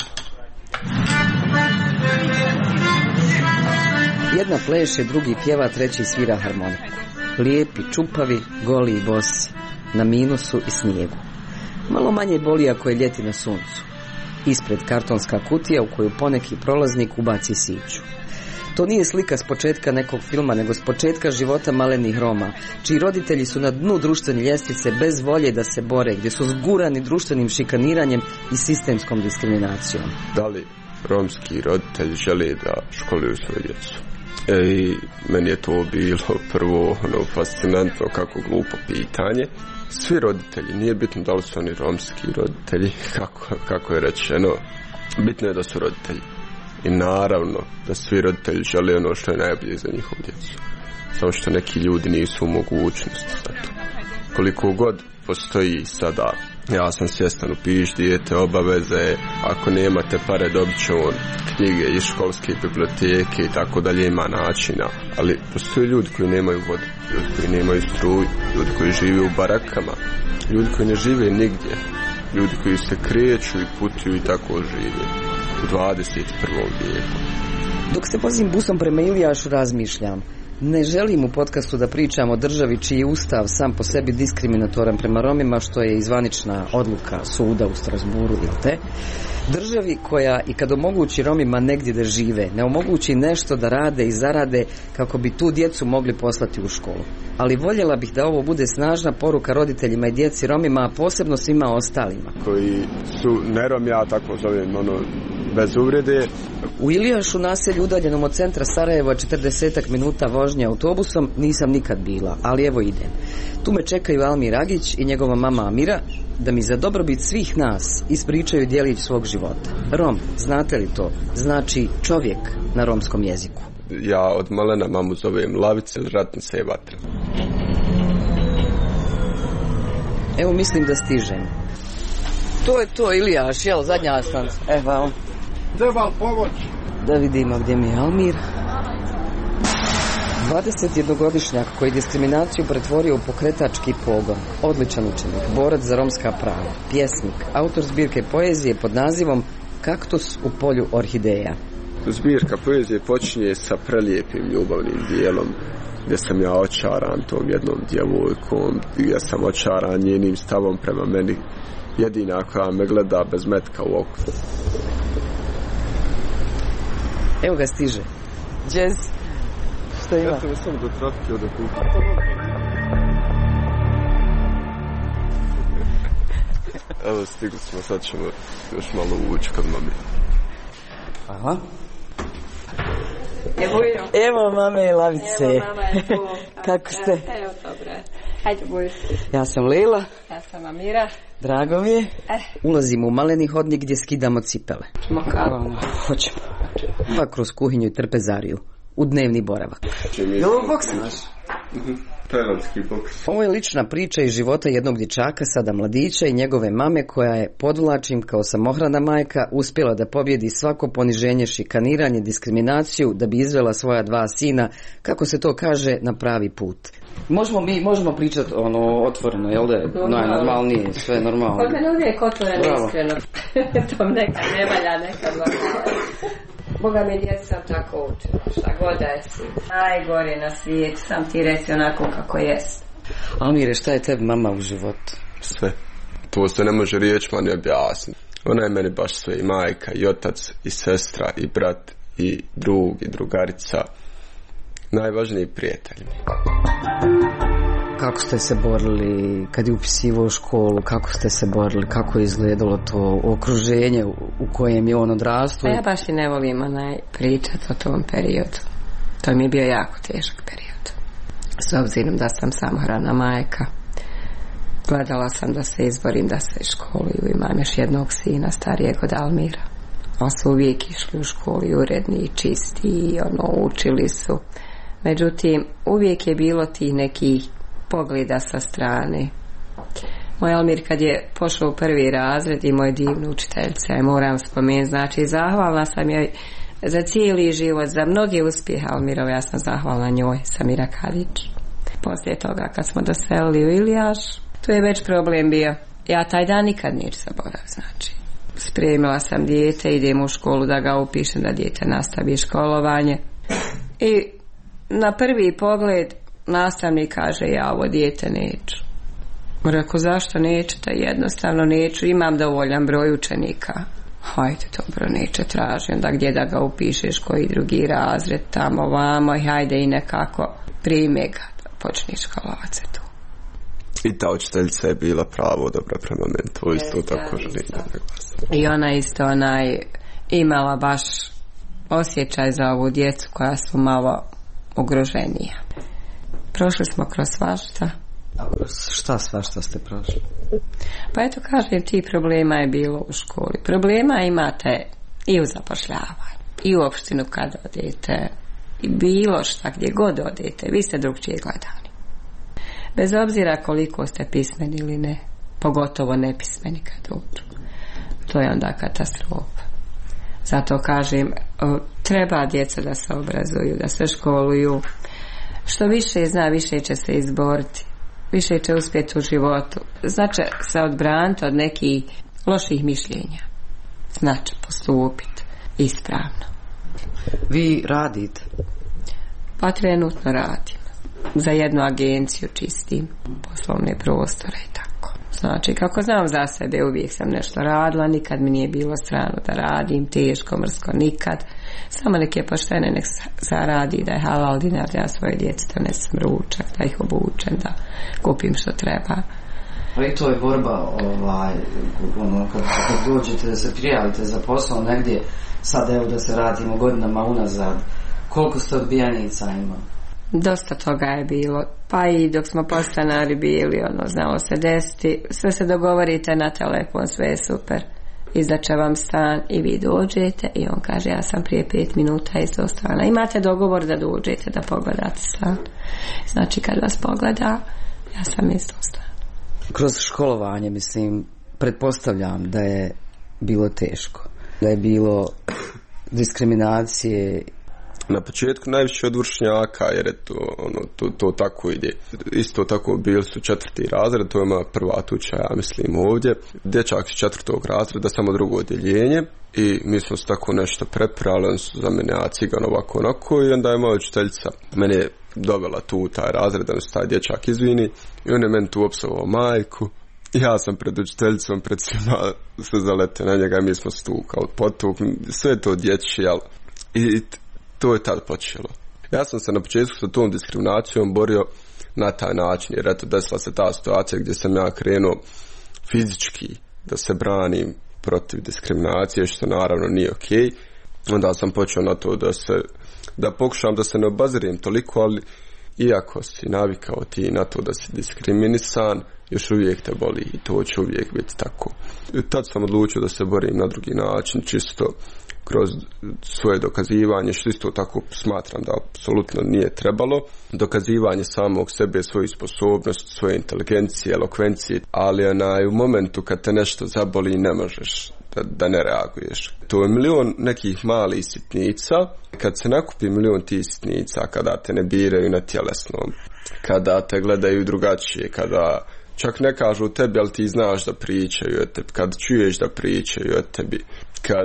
Jedna pleše, drugi pjeva, treći svira harmoniku. Lijepi, čupavi, goli i bosi, na minusu i snijegu. Malo manje boli ako je ljeti na suncu. Ispred kartonska kutija u koju poneki prolaznik ubaci siću. To nije slika s početka nekog filma, nego s početka života malenih Roma, čiji roditelji su na dnu društvene ljestvice bez volje da se bore, gdje su zgurani društvenim šikaniranjem i sistemskom diskriminacijom. Da li romski roditelji žele da školuju svoju djecu? I meni je to bilo prvo fascinantno, kako glupo pitanje. Svi roditelji, nije bitno da li su oni romski roditelji, kako je rečeno, bitno je da su roditelji. I naravno da svi roditelji žele ono što je najbolje za njihovu djecu. Samo što neki ljudi nisu u mogućnosti za to. Koliko god postoji sada, ja sam svjestan, upiš dijete, obaveze, ako nemate pare dobit će on knjige iz školske biblioteke i tako dalje, ima načina. Ali postoje ljudi koji nemaju vodu, ljudi koji nemaju struju, ljudi koji žive u barakama, ljudi koji ne žive nigdje, ljudi koji se kreću i putuju i tako žive u 21. vijeku. Dok se vozim busom prema Ilijašu razmišljam. Ne želim u podcastu da pričam o državi čiji je ustav sam po sebi diskriminatoran prema Romima, što je izvanična odluka suda u Strasburu, ili te. Državi koja i kad omogući Romima negdje da žive, ne omogući nešto da rade i zarade kako bi tu djecu mogli poslati u školu. Ali voljela bih da ovo bude snažna poruka roditeljima i djeci Romima, a posebno svima ostalima. Koji su ne Romi, ja tako zovem, bez uvrede. U Ilijašu, naselju udaljenom od centra Sarajeva 40 minuta vožnje autobusom, nisam nikad bila, ali evo idem. Tu me čekaju Almir Agić i njegova mama Amira da mi za dobrobit svih nas ispričaju djelić svog života. Rom, znate li to? Znači čovjek na romskom jeziku. Ja od malena mamu zovem Lavica ili Ratnica je vatra. Evo mislim da stižem. To je to, Ilijaš, jel, zadnja stanca. Evo. Treba pomoć. Da vidimo gdje mi je Almir. 21-godišnjak koji diskriminaciju pretvorio u pokretački pogon. Odličan učenik, borac za romska prava, pjesnik, autor zbirke poezije pod nazivom Kaktus u polju orhideja. Zbirka poezije počinje sa prelijepim ljubavnim dijelom gdje sam ja očaran tom jednom djevojkom, gdje sam očaran njenim stavom prema meni, jedina koja me gleda bez metka u oku. Evo ga stiže. Jazz. Što ima? Eto me sam do trafike od okupa. Evo stigli smo, sad ćemo još malo ući kod mami. Aha. Evo mame i Lavice. Evo mama je tu. Kako ste? Evo dobro. Hajde buj. Ja sam Lila. Ja sam Amira. Drago mi je. Ulazimo u maleni hodnik gdje skidamo cipele. Makavamo. Hoćemo. Pa kroz kuhinju i trpezariju. U dnevni boravak. Jel ovo boks naš? Tajlandski boks. Ovo je lična priča iz života jednog dječaka, sada mladića, i njegove mame koja je, podvlačim, kao samohrana majka uspjela da pobjedi svako poniženje, šikaniranje, diskriminaciju, da bi izvela svoja dva sina, kako se to kaže, na pravi put. Možemo pričati otvoreno, jel da je najnormalnije, sve normalno. Kod mene uvijek otvoreno, iskreno. To nekad ne valja, nekad valja. Boga mi djeca sam tako učila, šta god da je si. Najgore na svijetu, sam ti reci onako kako jest. Almire, šta je tebi mama u životu? Sve. To se ne može riječima ni objasniti. Ona je meni baš sve, i majka, i otac, i sestra, i brat, i drug, i drugarica. Najvažniji prijatelj. Kako ste se borili kad je upisivao školu, kako ste se borili, kako je izgledalo to okruženje u kojem je on odrastao? Ja baš i ne volim pričati o tom periodu. To mi je bio jako težak period. S obzirom da sam samohrana majka, gledala sam da se izborim da se školuju. Imam još jednog sina starijeg od Almira. Oni su uvijek išli u školu i uredni i čisti i učili su. Međutim, uvijek je bilo tih nekih pogleda sa strane. Moj Almir kad je pošao u prvi razred i moja divna učiteljica, ja moram spomenuti, znači zahvalna sam joj za cijeli život, za mnoge uspjehe Almirove, ja sam zahvalna njoj, Samira Kadić. Poslije toga kad smo doselili u Ilijaš, tu je već problem bio. Ja taj dan nikad neću zaboraviti, znači. Spremila sam dijete, idem u školu da ga upišem, da dijete nastavi školovanje. I na prvi pogled nastavnik kaže, ja ovo dijete neću. Rekao, zašto nećete? Jednostavno neću, imam dovoljan broj učenika. Hajde, dobro, neće, tražim da gdje da ga upišeš, koji drugi razred, tamo, vamo, i hajde i nekako prime ga da počni školovati se tu. I ta učiteljica je bila pravo dobra prema meni, to isto tako želim da naglasim. I ona isto imala baš osjećaj za ovu djecu koja su malo ugroženija. Prošli smo kroz svašta. Šta svašta ste prošli? Pa eto kažem, ti problema je bilo u školi. Problema imate i u zapošljavanju, i u opštinu kad odete, i bilo šta gdje god odete, vi ste drugčije gledani. Bez obzira koliko ste pismeni ili ne, pogotovo nepismeni kad dođu. To je onda katastrofa. Zato kažem, treba djeca da se obrazuju, da se školuju. Što više zna, više će se izboriti, više će uspjeti u životu. Znači se odbraniti od nekih loših mišljenja. Znači postupiti ispravno. Vi radite? Pa trenutno radim. Za jednu agenciju čistim poslovne prostore i tako. Znači, kako znam za sebe, uvijek sam nešto radila, nikad mi nije bilo strano da radim, teško, mrsko, nikad. Samo neke poštene nek zaradi, da je halal dinar, da ja svoje djece donesem ručak, da ih obučem, da kupim što treba. Ali to je borba, kad dođete da se prijavite za posao negdje, sad evo da se radimo godinama unazad, koliko ste odbijanica ima? Dosta toga je bilo, pa i dok smo podstanari bili, znalo se desiti, sve se dogovorite na telefon, sve je super, izdaće vam stan i vi dođete i on kaže ja sam prije 5 minuta iz tog stana, imate dogovor da dođete da pogledate stan, znači kad vas pogleda ja sam iz tog stana. Kroz školovanje, mislim, pretpostavljam da je bilo teško, da je bilo diskriminacije. Na početku najviše od vršnjaka, jer je to tako ide. Isto tako bili su 4. razred, to je moja prva tuča, ja mislim, ovdje. Dječak iz 4. razreda, samo drugo odjeljenje, i mi smo se tako nešto prepirali, oni su za mene ja cigan ovako onako, i onda je moja učiteljica mene dovela tu u taj razred, da se taj dječak izvini, i on je meni tu opsovao majku. Ja sam pred učiteljicom, pred svima se zaletio na njega i mi smo se tu kao potukli, sve to dječje, ali i to je tad počelo. Ja sam se na početku sa tom diskriminacijom borio na taj način, jer eto desila se ta situacija gdje sam ja krenuo fizički da se branim protiv diskriminacije, što naravno nije okej. Onda sam počeo na to da pokušam da se ne obazirem toliko, ali iako si navikao ti na to da si diskriminisan, još uvijek te boli i to će uvijek biti tako. I tad sam odlučio da se borim na drugi način, čisto kroz svoje dokazivanje, što isto tako smatram da apsolutno nije trebalo. Dokazivanje samog sebe, svoje sposobnosti, svoje inteligencije, elokvencije, ali u momentu kad te nešto zaboli ne možeš da ne reaguješ. To je milion nekih malih sitnica. Kad se nakupi milion tih sitnica, kada te ne biraju na tjelesnom, kada te gledaju drugačije, kada čak ne kažu tebi, ali ti znaš da pričaju o tebi, kad čuješ da pričaju o tebi, kad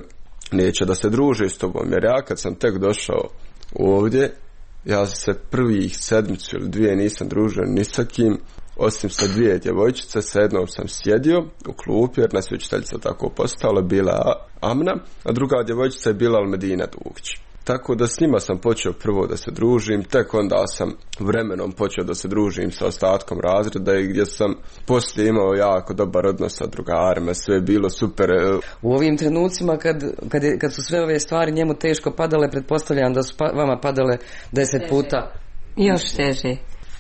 neće da se druže s tobom, jer ja kad sam tek došao ovdje, ja se prvih 7 ili 2 nisam družio ni sa kim, osim sa 2 djevojčice, sa jednom sam sjedio u klupi, jer nas je učiteljica tako postala, bila Amna, a druga djevojčica je bila Almedina Dugić. Tako da s njima sam počeo prvo da se družim, tek onda sam vremenom počeo da se družim sa ostatkom razreda i gdje sam poslije imao jako dobar odnos sa drugarima, sve je bilo super. U ovim trenucima kad su sve ove stvari njemu teško padale, pretpostavljam da su vama padale 10 puta. Još teže.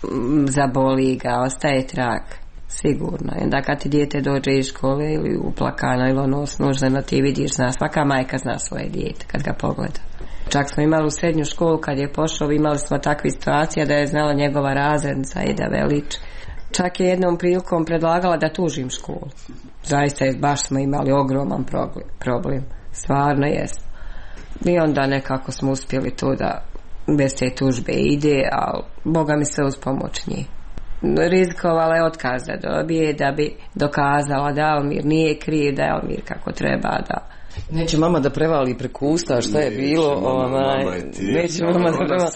Zaboli ga, ostaje trag. Sigurno. I onda kad ti dijete dođe iz škole ili uplakano ili ono snuženo, ti vidiš, svaka majka zna svoje dijete kad ga pogleda. Čak smo imali u srednju školu kad je pošao, imali smo takve situacije da je znala njegova razrednica i da velič. Čak je jednom prilikom predlagala da tužim školu. Zaista baš smo imali ogroman problem. Stvarno jesmo. I onda nekako smo uspjeli to da bez te tužbe ide, ali Boga mi se uz pomoć njih. Rizikovala je otkaz da dobije, da bi dokazala da Elmir nije kriv, da Elmir kako treba da... Neće mama da prevali preko usta šta je bilo, neće mama da prevali.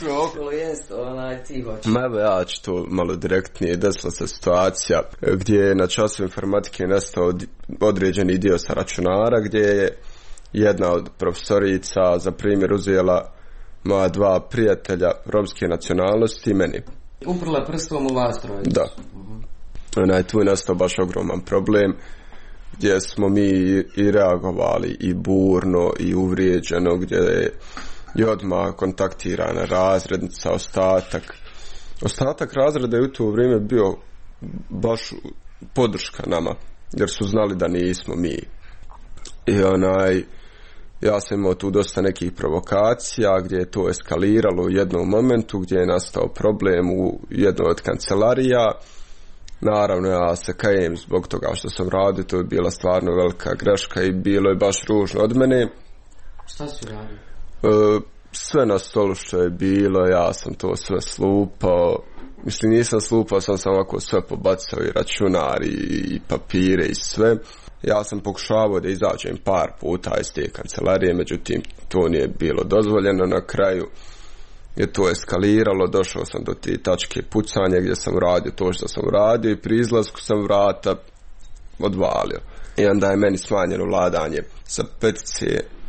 Evo ja ću to malo direktnije. Desila se situacija gdje je na času informatike nestao određeni dio sa računara, gdje je jedna od profesorica za primjer uzela moja 2 prijatelja romske nacionalnosti i meni. Uprla prstom u vas troje. Da. Tu je nastao baš ogroman problem, gdje smo mi i reagovali i burno i uvrijeđeno, gdje je odmah kontaktirana razrednica, ostatak razreda je u to vrijeme bio baš podrška nama, jer su znali da nismo mi. I ja sam imao tu dosta nekih provokacija gdje je to eskaliralo u jednom momentu, gdje je nastao problem u jednoj od kancelarija. Naravno ja se kajem zbog toga što sam radio, to je bila stvarno velika greška i bilo je baš ružno od mene. Šta si radio? Sve na stolu što je bilo, ja sam to sve slupao. Mislim, nisam slupao, sam ovako sve pobacao, i računar i papire i sve. Ja sam pokušavao da izađem par puta iz te kancelarije, međutim to nije bilo dozvoljeno. Na kraju je to eskaliralo, došao sam do te tačke pucanja gdje sam radio to što sam radio i pri izlasku sam vrata odvalio. I onda je meni smanjeno vladanje sa 5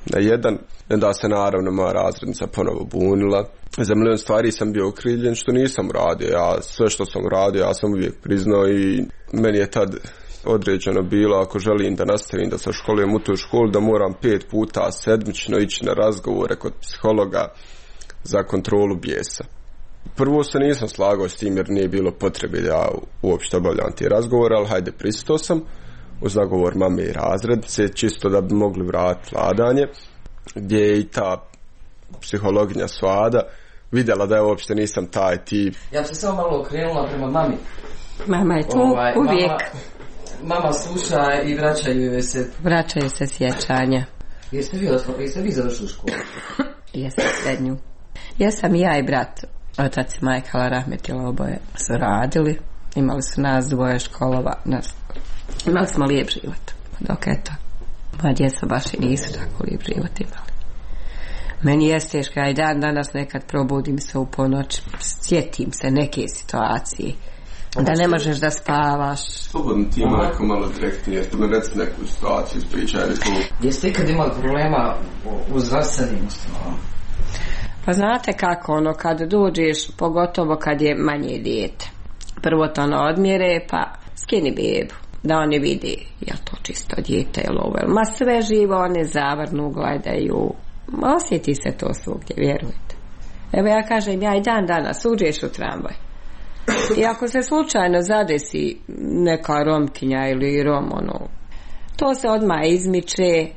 na 1. Onda se naravno moja razrednica ponovo bunila. Za milion stvari sam bio okrivljen što nisam uradio. Ja sve što sam uradio ja sam uvijek priznao i meni je tad određeno bilo ako želim da nastavim da se školujem u toj školi da moram 5 puta sedmično ići na razgovore kod psihologa za kontrolu bijesa. Prvo se nisam slagao s tim jer nije bilo potrebe da ja uopšte obavljam te razgovore, ali hajde pristao sam uz zagovor mame i razrednice čisto da bi mogli vratiti vladanje, gdje je i ta psihologinja Svada vidjela da ja uopšte nisam taj tip. Ja bi se samo malo okrenula prema mami. Mama je tu uvijek. Mama sluša i vraćaju se sjećanja. Jeste vi završili školu? Jesam srednju. Jesam i ja i brat. Otac i majka Allah rahmetila, oboje su radili. Imali su nas dvoje školova. Imali smo lijep život. Dok eto, moja djeca baš i nisu tako lijep život imali. Meni je teško, ja i dan danas nekad probudim se u ponoć, sjetim se neke situacije. Da ne možeš da spavaš. Slobodno ti ima neko malo direktnije, što me recite neku situaciju ispričaj. Gdje ste ikad imali problema u zdravstvenim ustanovama? Pa znate kako, kad dođeš, pogotovo kad je manje dijete. Prvo to odmjere, pa skini bebu, da oni vidi je li to čisto dijete ili ovo. Ma sve živo, one zavrnu, gledaju. Osjeti se to svugdje, vjerujte. Evo ja kažem, ja i dan danas uđeš u tramvaj. I ako se slučajno zadesi neka Romkinja ili Rom, to se odmah izmiče,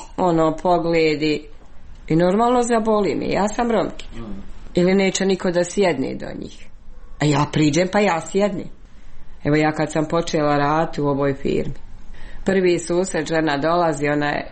pogledi i normalno zaboli me. Ja sam Romkinja. Ili neće niko da sjedne do njih. A ja priđem pa ja sjednem. Evo ja kad sam počela raditi u ovoj firmi. Prvi susret, žena dolazi,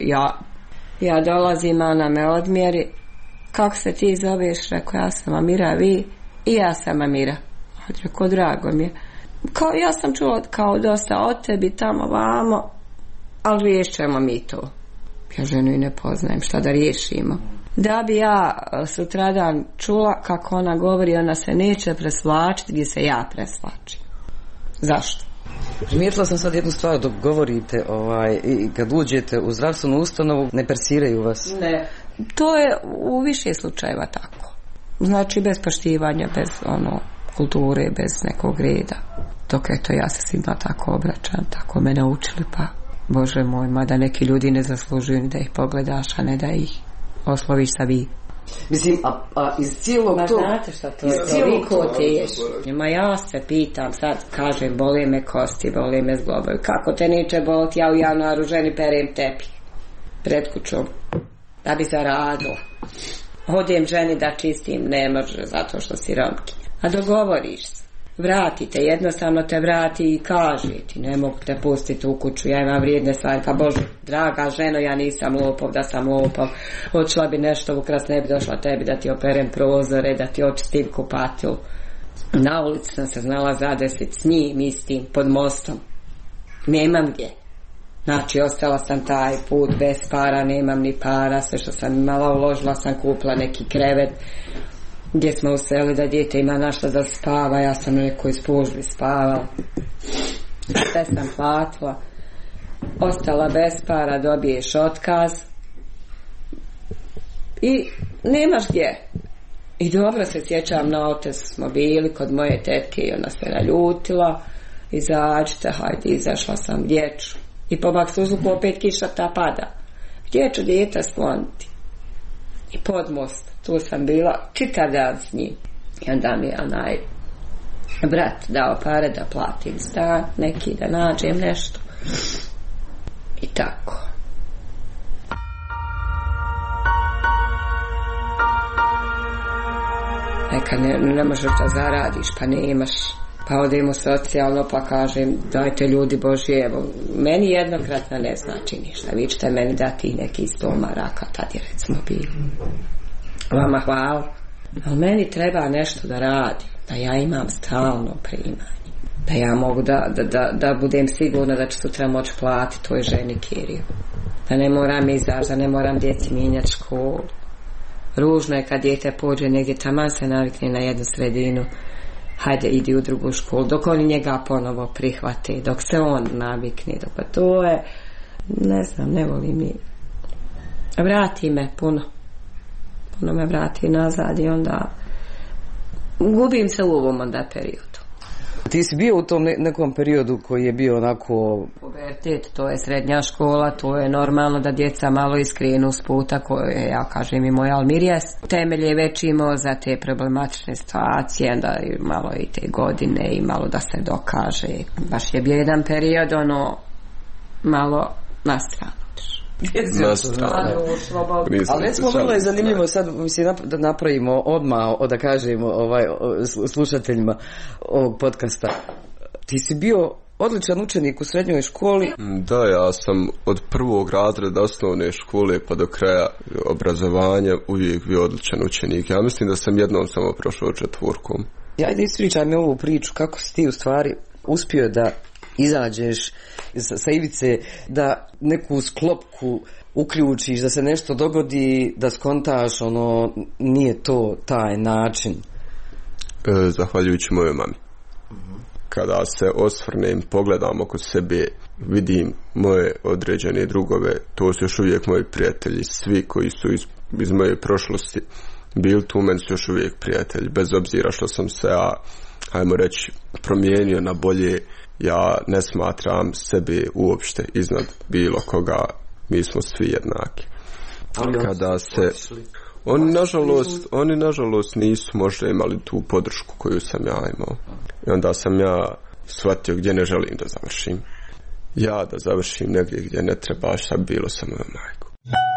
ja dolazim, ona me odmjeri. Kako se ti zoveš? Rekao, ja sam Amira, vi? I ja sam Amira. Rekao, drago mi je. Kao, ja sam čula kao dosta od tebi tamo vamo, ali riješćemo mi to. Ja ženu i ne poznajem, šta da riješimo. Da bi ja sutradan čula kako ona govori, ona se neće presvlačiti gdje se ja presvlačim. Zašto? Primijetila sam sad jednu stvar dok govorite i kad uđete u zdravstvenu ustanovu ne persiraju vas. Ne, to je u više slučajeva tako. Znači bez poštivanja, bez kulture, bez nekog reda. Dok eto ja se svima tako obraćam, tako me naučili, pa Bože moj, mada neki ljudi ne zaslužuju ni da ih pogledaš, a ne da ih osloviš sa vi. Mislim, a iz cijelog to... Znate šta to je? Toliko teško. Ma ja se pitam, sad kažem, boli me kosti, boli me zglobovi. Kako te neće boliti? Ja u januaru ženi perem tepih pred kućom da bi zaradila. Odem ženi da čistim, ne može zato što si Romkinja. A dogovoriš se. Vratite, jednostavno te vrati i kaže ti, ne mogu te pustiti u kuću, ja imam vrijedne stvari, pa Bože, draga ženo, ja nisam lopov, da sam lopov, odšla bi nešto ukras, ne bi došla tebi da ti operem prozore, da ti očistim kupatilu. Na ulici sam se znala zadesiti s njim istim, pod mostom. Nemam gdje. Znači, ostala sam taj put bez para, nemam ni para, sve što sam imala uložila sam, kupila neki krevet, gdje smo useli da dijete ima našta da spava, ja sam neko iz pužbi spavala. Sve sam platila. Ostala bez para, dobiješ otkaz. I nemaš gdje. I dobro se sjećam, na otezu smo bili kod moje tetke i ona se naljutila. Izađite, hajde, izašla sam dječu. I po Maksuzluku opet kiša ta pada. Gdje ću dijete skloniti? I pod most. Tu sam bila čitav dan s njim. I onda mi je onaj brat dao pare da platim stan, neki da nađem nešto. I tako. Nekad ne možeš da zaradiš, pa nemaš. Pa odemo socijalno, pa kažem, dajte ljudi Božji, evo, meni jednokratno ne znači ništa. Vi ćete meni dati neki 100 maraka, tad je recimo bilo. Vama hvala. Ali meni treba nešto da radim, da ja imam stalno primanje. Da ja mogu da budem sigurna da ću sutra moći platiti toj ženi kiriju. Da ne moram izaći, da ne moram djeci mijenjati školu. Ružno je kad dijete pođe negdje, taman se navikne na jednu sredinu. Hajde, idi u drugu školu, dok oni njega ponovo prihvate, dok se on navikne, pa to je, ne znam, ne volim ni vrati me puno me vrati nazad i onda gubim se u ovom onda periodu. Ti si bio u tom nekom periodu koji je bio onako... Pubertet, to je srednja škola, to je normalno da djeca malo iskrenu s puta koje, ja kažem i moj Almirija, temelje već imao za te problematične situacije, onda malo i te godine i malo da se dokaže. Baš je bio jedan period, malo na stranu. Ali recimo vrlo je zanimljivo sad da napravimo odmah, da kažemo slušateljima ovog podcasta. Ti si bio odličan učenik u srednjoj školi. Da, ja sam od prvog razreda osnovne škole pa do kraja obrazovanja uvijek bio odličan učenik. Ja mislim da sam jednom samo prošao 4. Ajde ispričaj mi ovu priču, kako si ti u stvari uspio da izađeš sa ivice, da neku sklopku uključiš, da se nešto dogodi, da skontaš, nije to taj način. Zahvaljujući mojoj mami. Kada se osvrnem, pogledam oko sebe, vidim moje određene drugove, to su još uvijek moji prijatelji, svi koji su iz moje prošlosti bili tu, meni su još uvijek prijatelji, bez obzira što sam se, ajmo reći, promijenio na bolje. Ja ne smatram sebe uopšte iznad bilo koga, mi smo svi jednaki. Kada se oni nažalost nisu možda imali tu podršku koju sam ja imao. I onda sam ja shvatio gdje ne želim da završim. Ja da završim negdje gdje ne treba, šta bilo sa mojom majkom.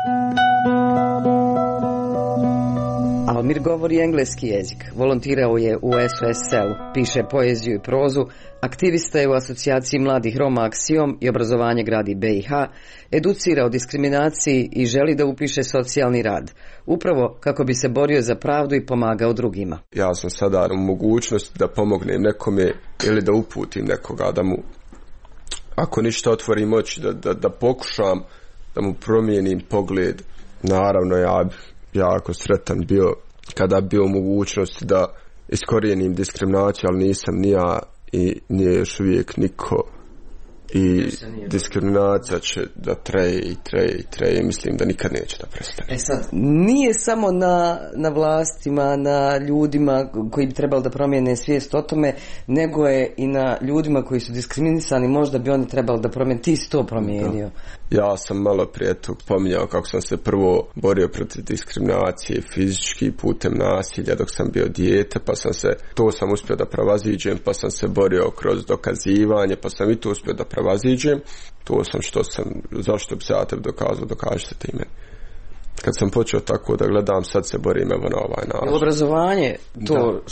Almir govori engleski jezik, volontirao je u SOS selu, piše poeziju i prozu, aktivista je u asocijaciji mladih Roma Aksiom i obrazovanje gradi BiH, educira o diskriminaciji i želi da upiše socijalni rad, upravo kako bi se borio za pravdu i pomagao drugima. Ja sam sada u mogućnosti da pomognem nekome ili da uputim nekoga, da mu, ako ništa, otvorim oči, da pokušam da mu promijenim pogled. Naravno, ja jako sretan bio kada bio u mogućnosti da iskorijenim diskriminaciju, ali nisam ni ja i nije još uvijek niko, i diskriminacija će da traje, mislim da nikad neće da prestane. Sad, nije samo na vlastima, na ljudima koji bi trebali da promijene svijest o tome, nego je i na ljudima koji su diskriminisani, možda bi oni trebali da promijene. Ti si to promijenio. Ja sam malo prije tu pominjao kako sam se prvo borio protiv diskriminacije fizički putem nasilja dok sam bio dijete, pa to sam uspio da prevaziđem, pa sam se borio kroz dokazivanje, pa sam i to uspio da prevaziđem. To sam zašto bi se ja tebi dokazao, dokažite ti meni. Kad sam počeo tako da gledam, sad se borim evo na ovaj način. Obrazovanje, to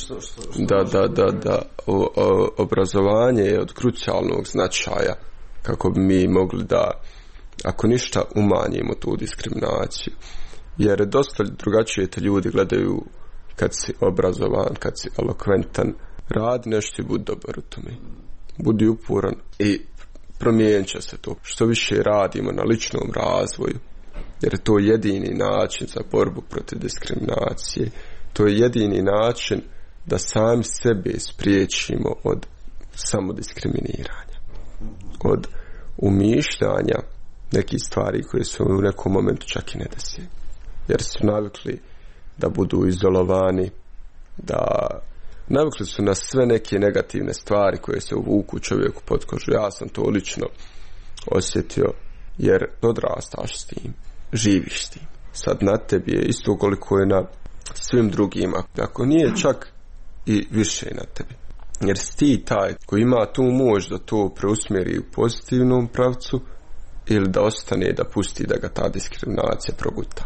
Da. Obrazovanje je od krucijalnog značaja kako bi mi mogli da, ako ništa, umanjimo tu diskriminaciju. Jer dosta drugačije te ljudi gledaju kad si obrazovan, kad si elokventan. Radi nešto i budi dobar u tome. Budi uporan i promijenit će se to. Što više radimo na ličnom razvoju, jer je to jedini način za borbu protiv diskriminacije. To je jedini način da sami sebe spriječimo od samodiskriminiranja, od umišljanja nekih stvari koje su u nekom momentu čak i ne desi. Jer su navikli da budu izolovani, navikli su na sve neke negativne stvari koje se uvuku čovjeku pod kožu. Ja sam to lično osjetio, jer odrastaš s tim, živiš s tim. Sad na tebi je isto koliko je na svim drugima, ako nije čak i više na tebi. Jer si ti taj koji ima tu moć da to preusmjeri u pozitivnom pravcu ili da ostane, da pusti da ga ta diskriminacija proguta.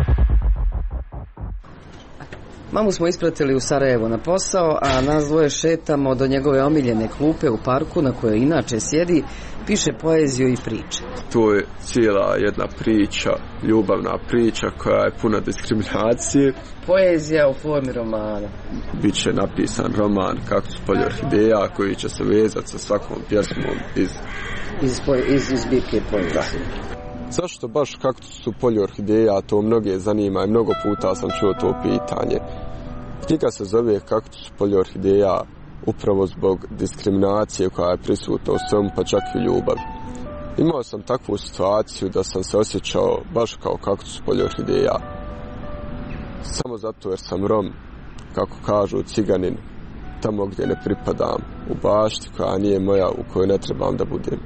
Mamu smo ispratili u Sarajevo na posao, a nas dvoje šetamo do njegove omiljene klupe u parku na kojoj inače sjedi, piše poeziju i priče. To je cijela jedna priča, ljubavna priča koja je puna diskriminacije. Poezija u formi romana. Biće napisan roman Kaktus polje orhideja koji će se vezati sa svakom pjesmom iz zbirke poezije. Zašto baš Kaktus u polju orhideja, to mnoge zanima i mnogo puta sam čuo to pitanje. Knjiga se zove Kaktus u polju orhideja upravo zbog diskriminacije koja je prisutna u svemu, pa čak i u ljubavi. Imao sam takvu situaciju da sam se osjećao baš kao kaktus polje orhideja. Samo zato jer sam Rom, kako kažu ciganin, tamo gdje ne pripadam, u bašti koja nije moja, u kojoj ne trebam da budem.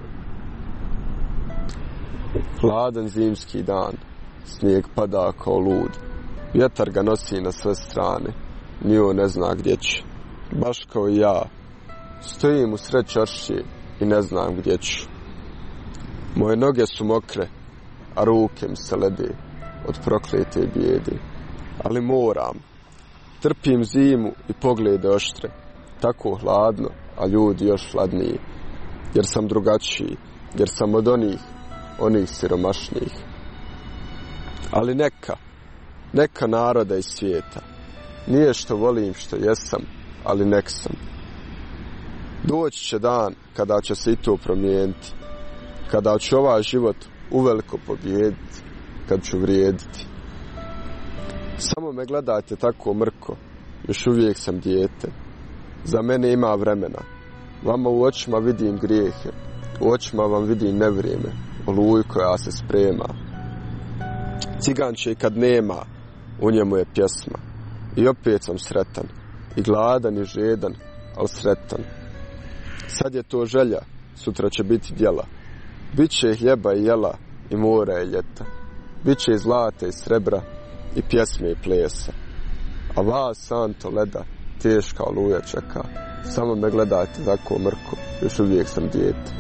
Hladan zimski dan, snijeg pada kao lud, vjetar ga nosi na sve strane, ni on ne zna gdje će. Baš kao i ja, stojim u sred čaršije i ne znam gdje ću. Moje noge su mokre, a ruke mi se lede od proklete bijede. Ali moram, trpim zimu i poglede oštre, tako hladno, a ljudi još hladniji. Jer sam drugačiji, jer sam od onih siromašnijih. Ali neka naroda iz svijeta. Nije što volim što jesam, ali nek sam. Doći će dan kada će se i to promijeniti. Kada ću ovaj život uveliko pobijediti, kad ću vrijediti. Samo me gledajte tako mrko, još uvijek sam dijete. Za mene ima vremena. Vama u očima vidim grijehe, u očima vam vidim nevrijeme, oluju koja se sprema. Ciganče kad nema, u njemu je pjesma. I opet sam sretan, i gladan i žedan, ali sretan. Sad je to želja, sutra će biti djela. Biće hljeba i jela, i mora i ljeta. Biće i zlata i srebra, i pjesme i plesa. A vas santo leda, teška oluja čeka. Samo me gledajte tako mrko, još uvijek sam dijete.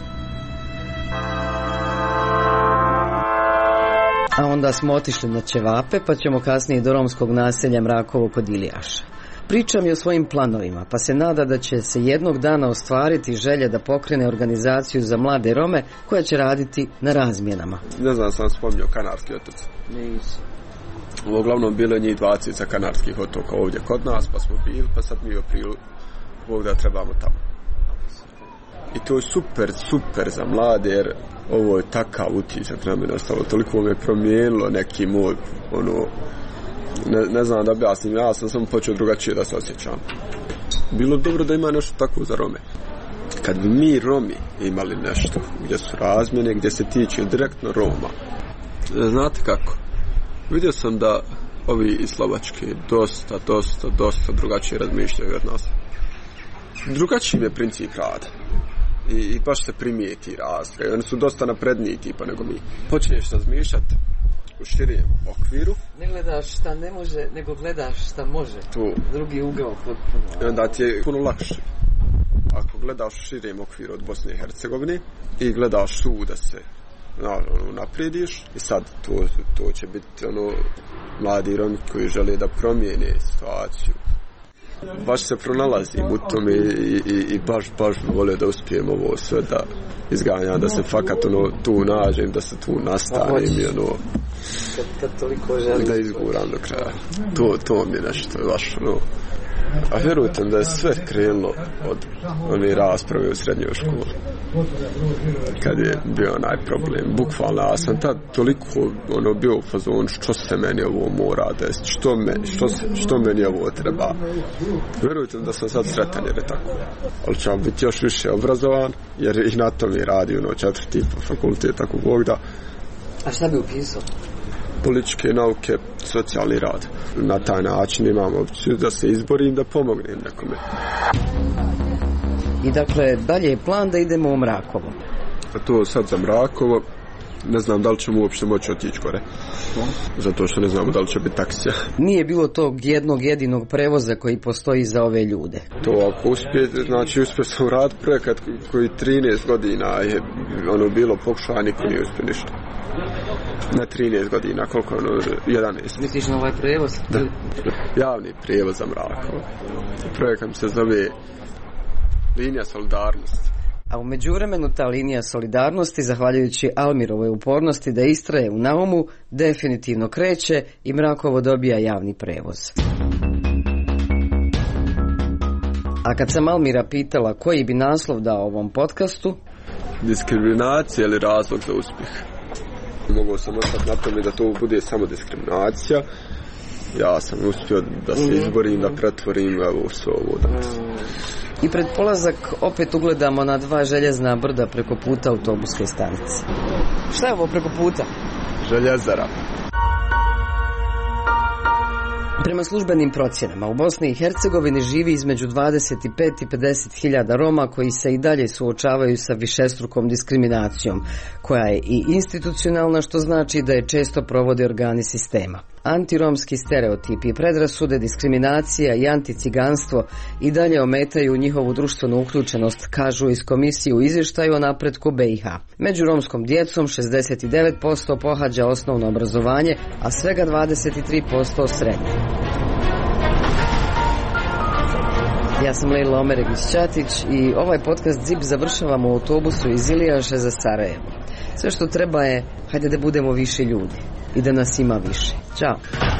A onda smo otišli na ćevape, pa ćemo kasnije do romskog naselja Mrakovo kod Ilijaša. Pričam i o svojim planovima, pa se nada da će se jednog dana ostvariti želja da pokrene organizaciju za mlade Rome koja će raditi na razmjenama. Ne znam, sam spomnio Kanarski otoci. Nisu. Uglavnom bilo je njih 20 sa Kanarskih otoka ovdje kod nas, pa smo bili, pa sad mi u aprilu da trebamo tamo. I to je super za mlade, jer ovo je takav utisak na mene ostalo, toliko me promijenilo neki moj, ne znam da objasnim, ja sam samo počeo drugačije da se osjećam. Bilo dobro da ima nešto tako za Rome. Kad bi mi Romi imali nešto gdje su razmjene, gdje se tiče direktno Roma, znate kako? Vidio sam da ovi iz Slovačke dosta drugačije razmišljaju od nas. Drugačiji je princip rada. I baš se primijeti razlika. Oni su dosta napredniji tipa nego mi. Počneš razmišljati u širijem okviru. Ne gledaš šta ne može, nego gledaš šta može. Tu. Drugi ugao potpuno. I onda ti je puno lakše. Ako gledaš u širijem okviru od Bosne i Hercegovine i gledaš tu da se naprediš, i sad to će biti mladi Romi koji žele da promijene situaciju. Baš se pronalazim u tome i baš bi volio da uspijem ovo sve da izganjam, da se fakat tu nađem, da se tu nastavim i kad toliko želim da izguram do kraja. To mi je nešto baš A vjerujte da je sve krenulo od one rasprave u srednjoj školi. Kad je bio onaj problem, bukvalno, ja sam tad toliko bio u fazonu, što se meni ovo mora desiti, što meni ovo treba. Vjerujte da sam sad sretan jer je tako. Ali ću vam biti još više obrazovan, jer i na tom je radio 4. fakultet, ako Bog da. A šta bi upisao? Političke nauke, socijalni rad. Na taj način imam opciju da se izborim, da pomognem nekome. I dakle, dalje je plan da idemo u Mrakovo. A to sad za Mrakovo, ne znam da li ćemo uopšte moći otići gore. Zato što ne znamo da li će biti taksija. Nije bilo tog jednog jedinog prevoza koji postoji za ove ljude. To ako uspije sam rad projekat koji 13 godina je bilo pokušao, niko nije uspio ništa. Na 13 godina, koliko 11. Misliš na ovaj prevoz? Da, javni prevoz za Mrakovo. Projekat se zove Linija solidarnosti. A u međuvremenu ta linija solidarnosti, zahvaljujući Almirovoj upornosti da istraje u naumu, definitivno kreće i Mrakovo dobija javni prevoz. A kad sam Almira pitala koji bi naslov dao ovom podcastu... Diskriminacija ili razlog za uspjeh? Mogao sam ostati na tome da to bude samo diskriminacija. Ja sam uspio da se izborim, da pretvorim sve ovo danas. I pred polazak opet ugledamo na 2 željezna brda preko puta autobuske stanice. Šta je ovo preko puta? Željezara. Prema službenim procjenama, u Bosni i Hercegovini živi između 25 i 50 hiljada Roma koji se i dalje suočavaju sa višestrukom diskriminacijom, koja je i institucionalna, što znači da je često provode organi sistema. Antiromski stereotipi, predrasude, diskriminacija i anticiganstvo i dalje ometaju njihovu društvenu uključenost, kažu iz komisije u izvještaju o napretku BiH. Među romskom djecom 69% pohađa osnovno obrazovanje, a svega 23% srednje. Ja sam Lejla Omeregić-Ćatić i ovaj podcast ZIP završavamo u autobusu iz Ilijaše za Sarajevo. Sve što treba je, hajde da budemo više ljudi i da nas ima više. Ćao!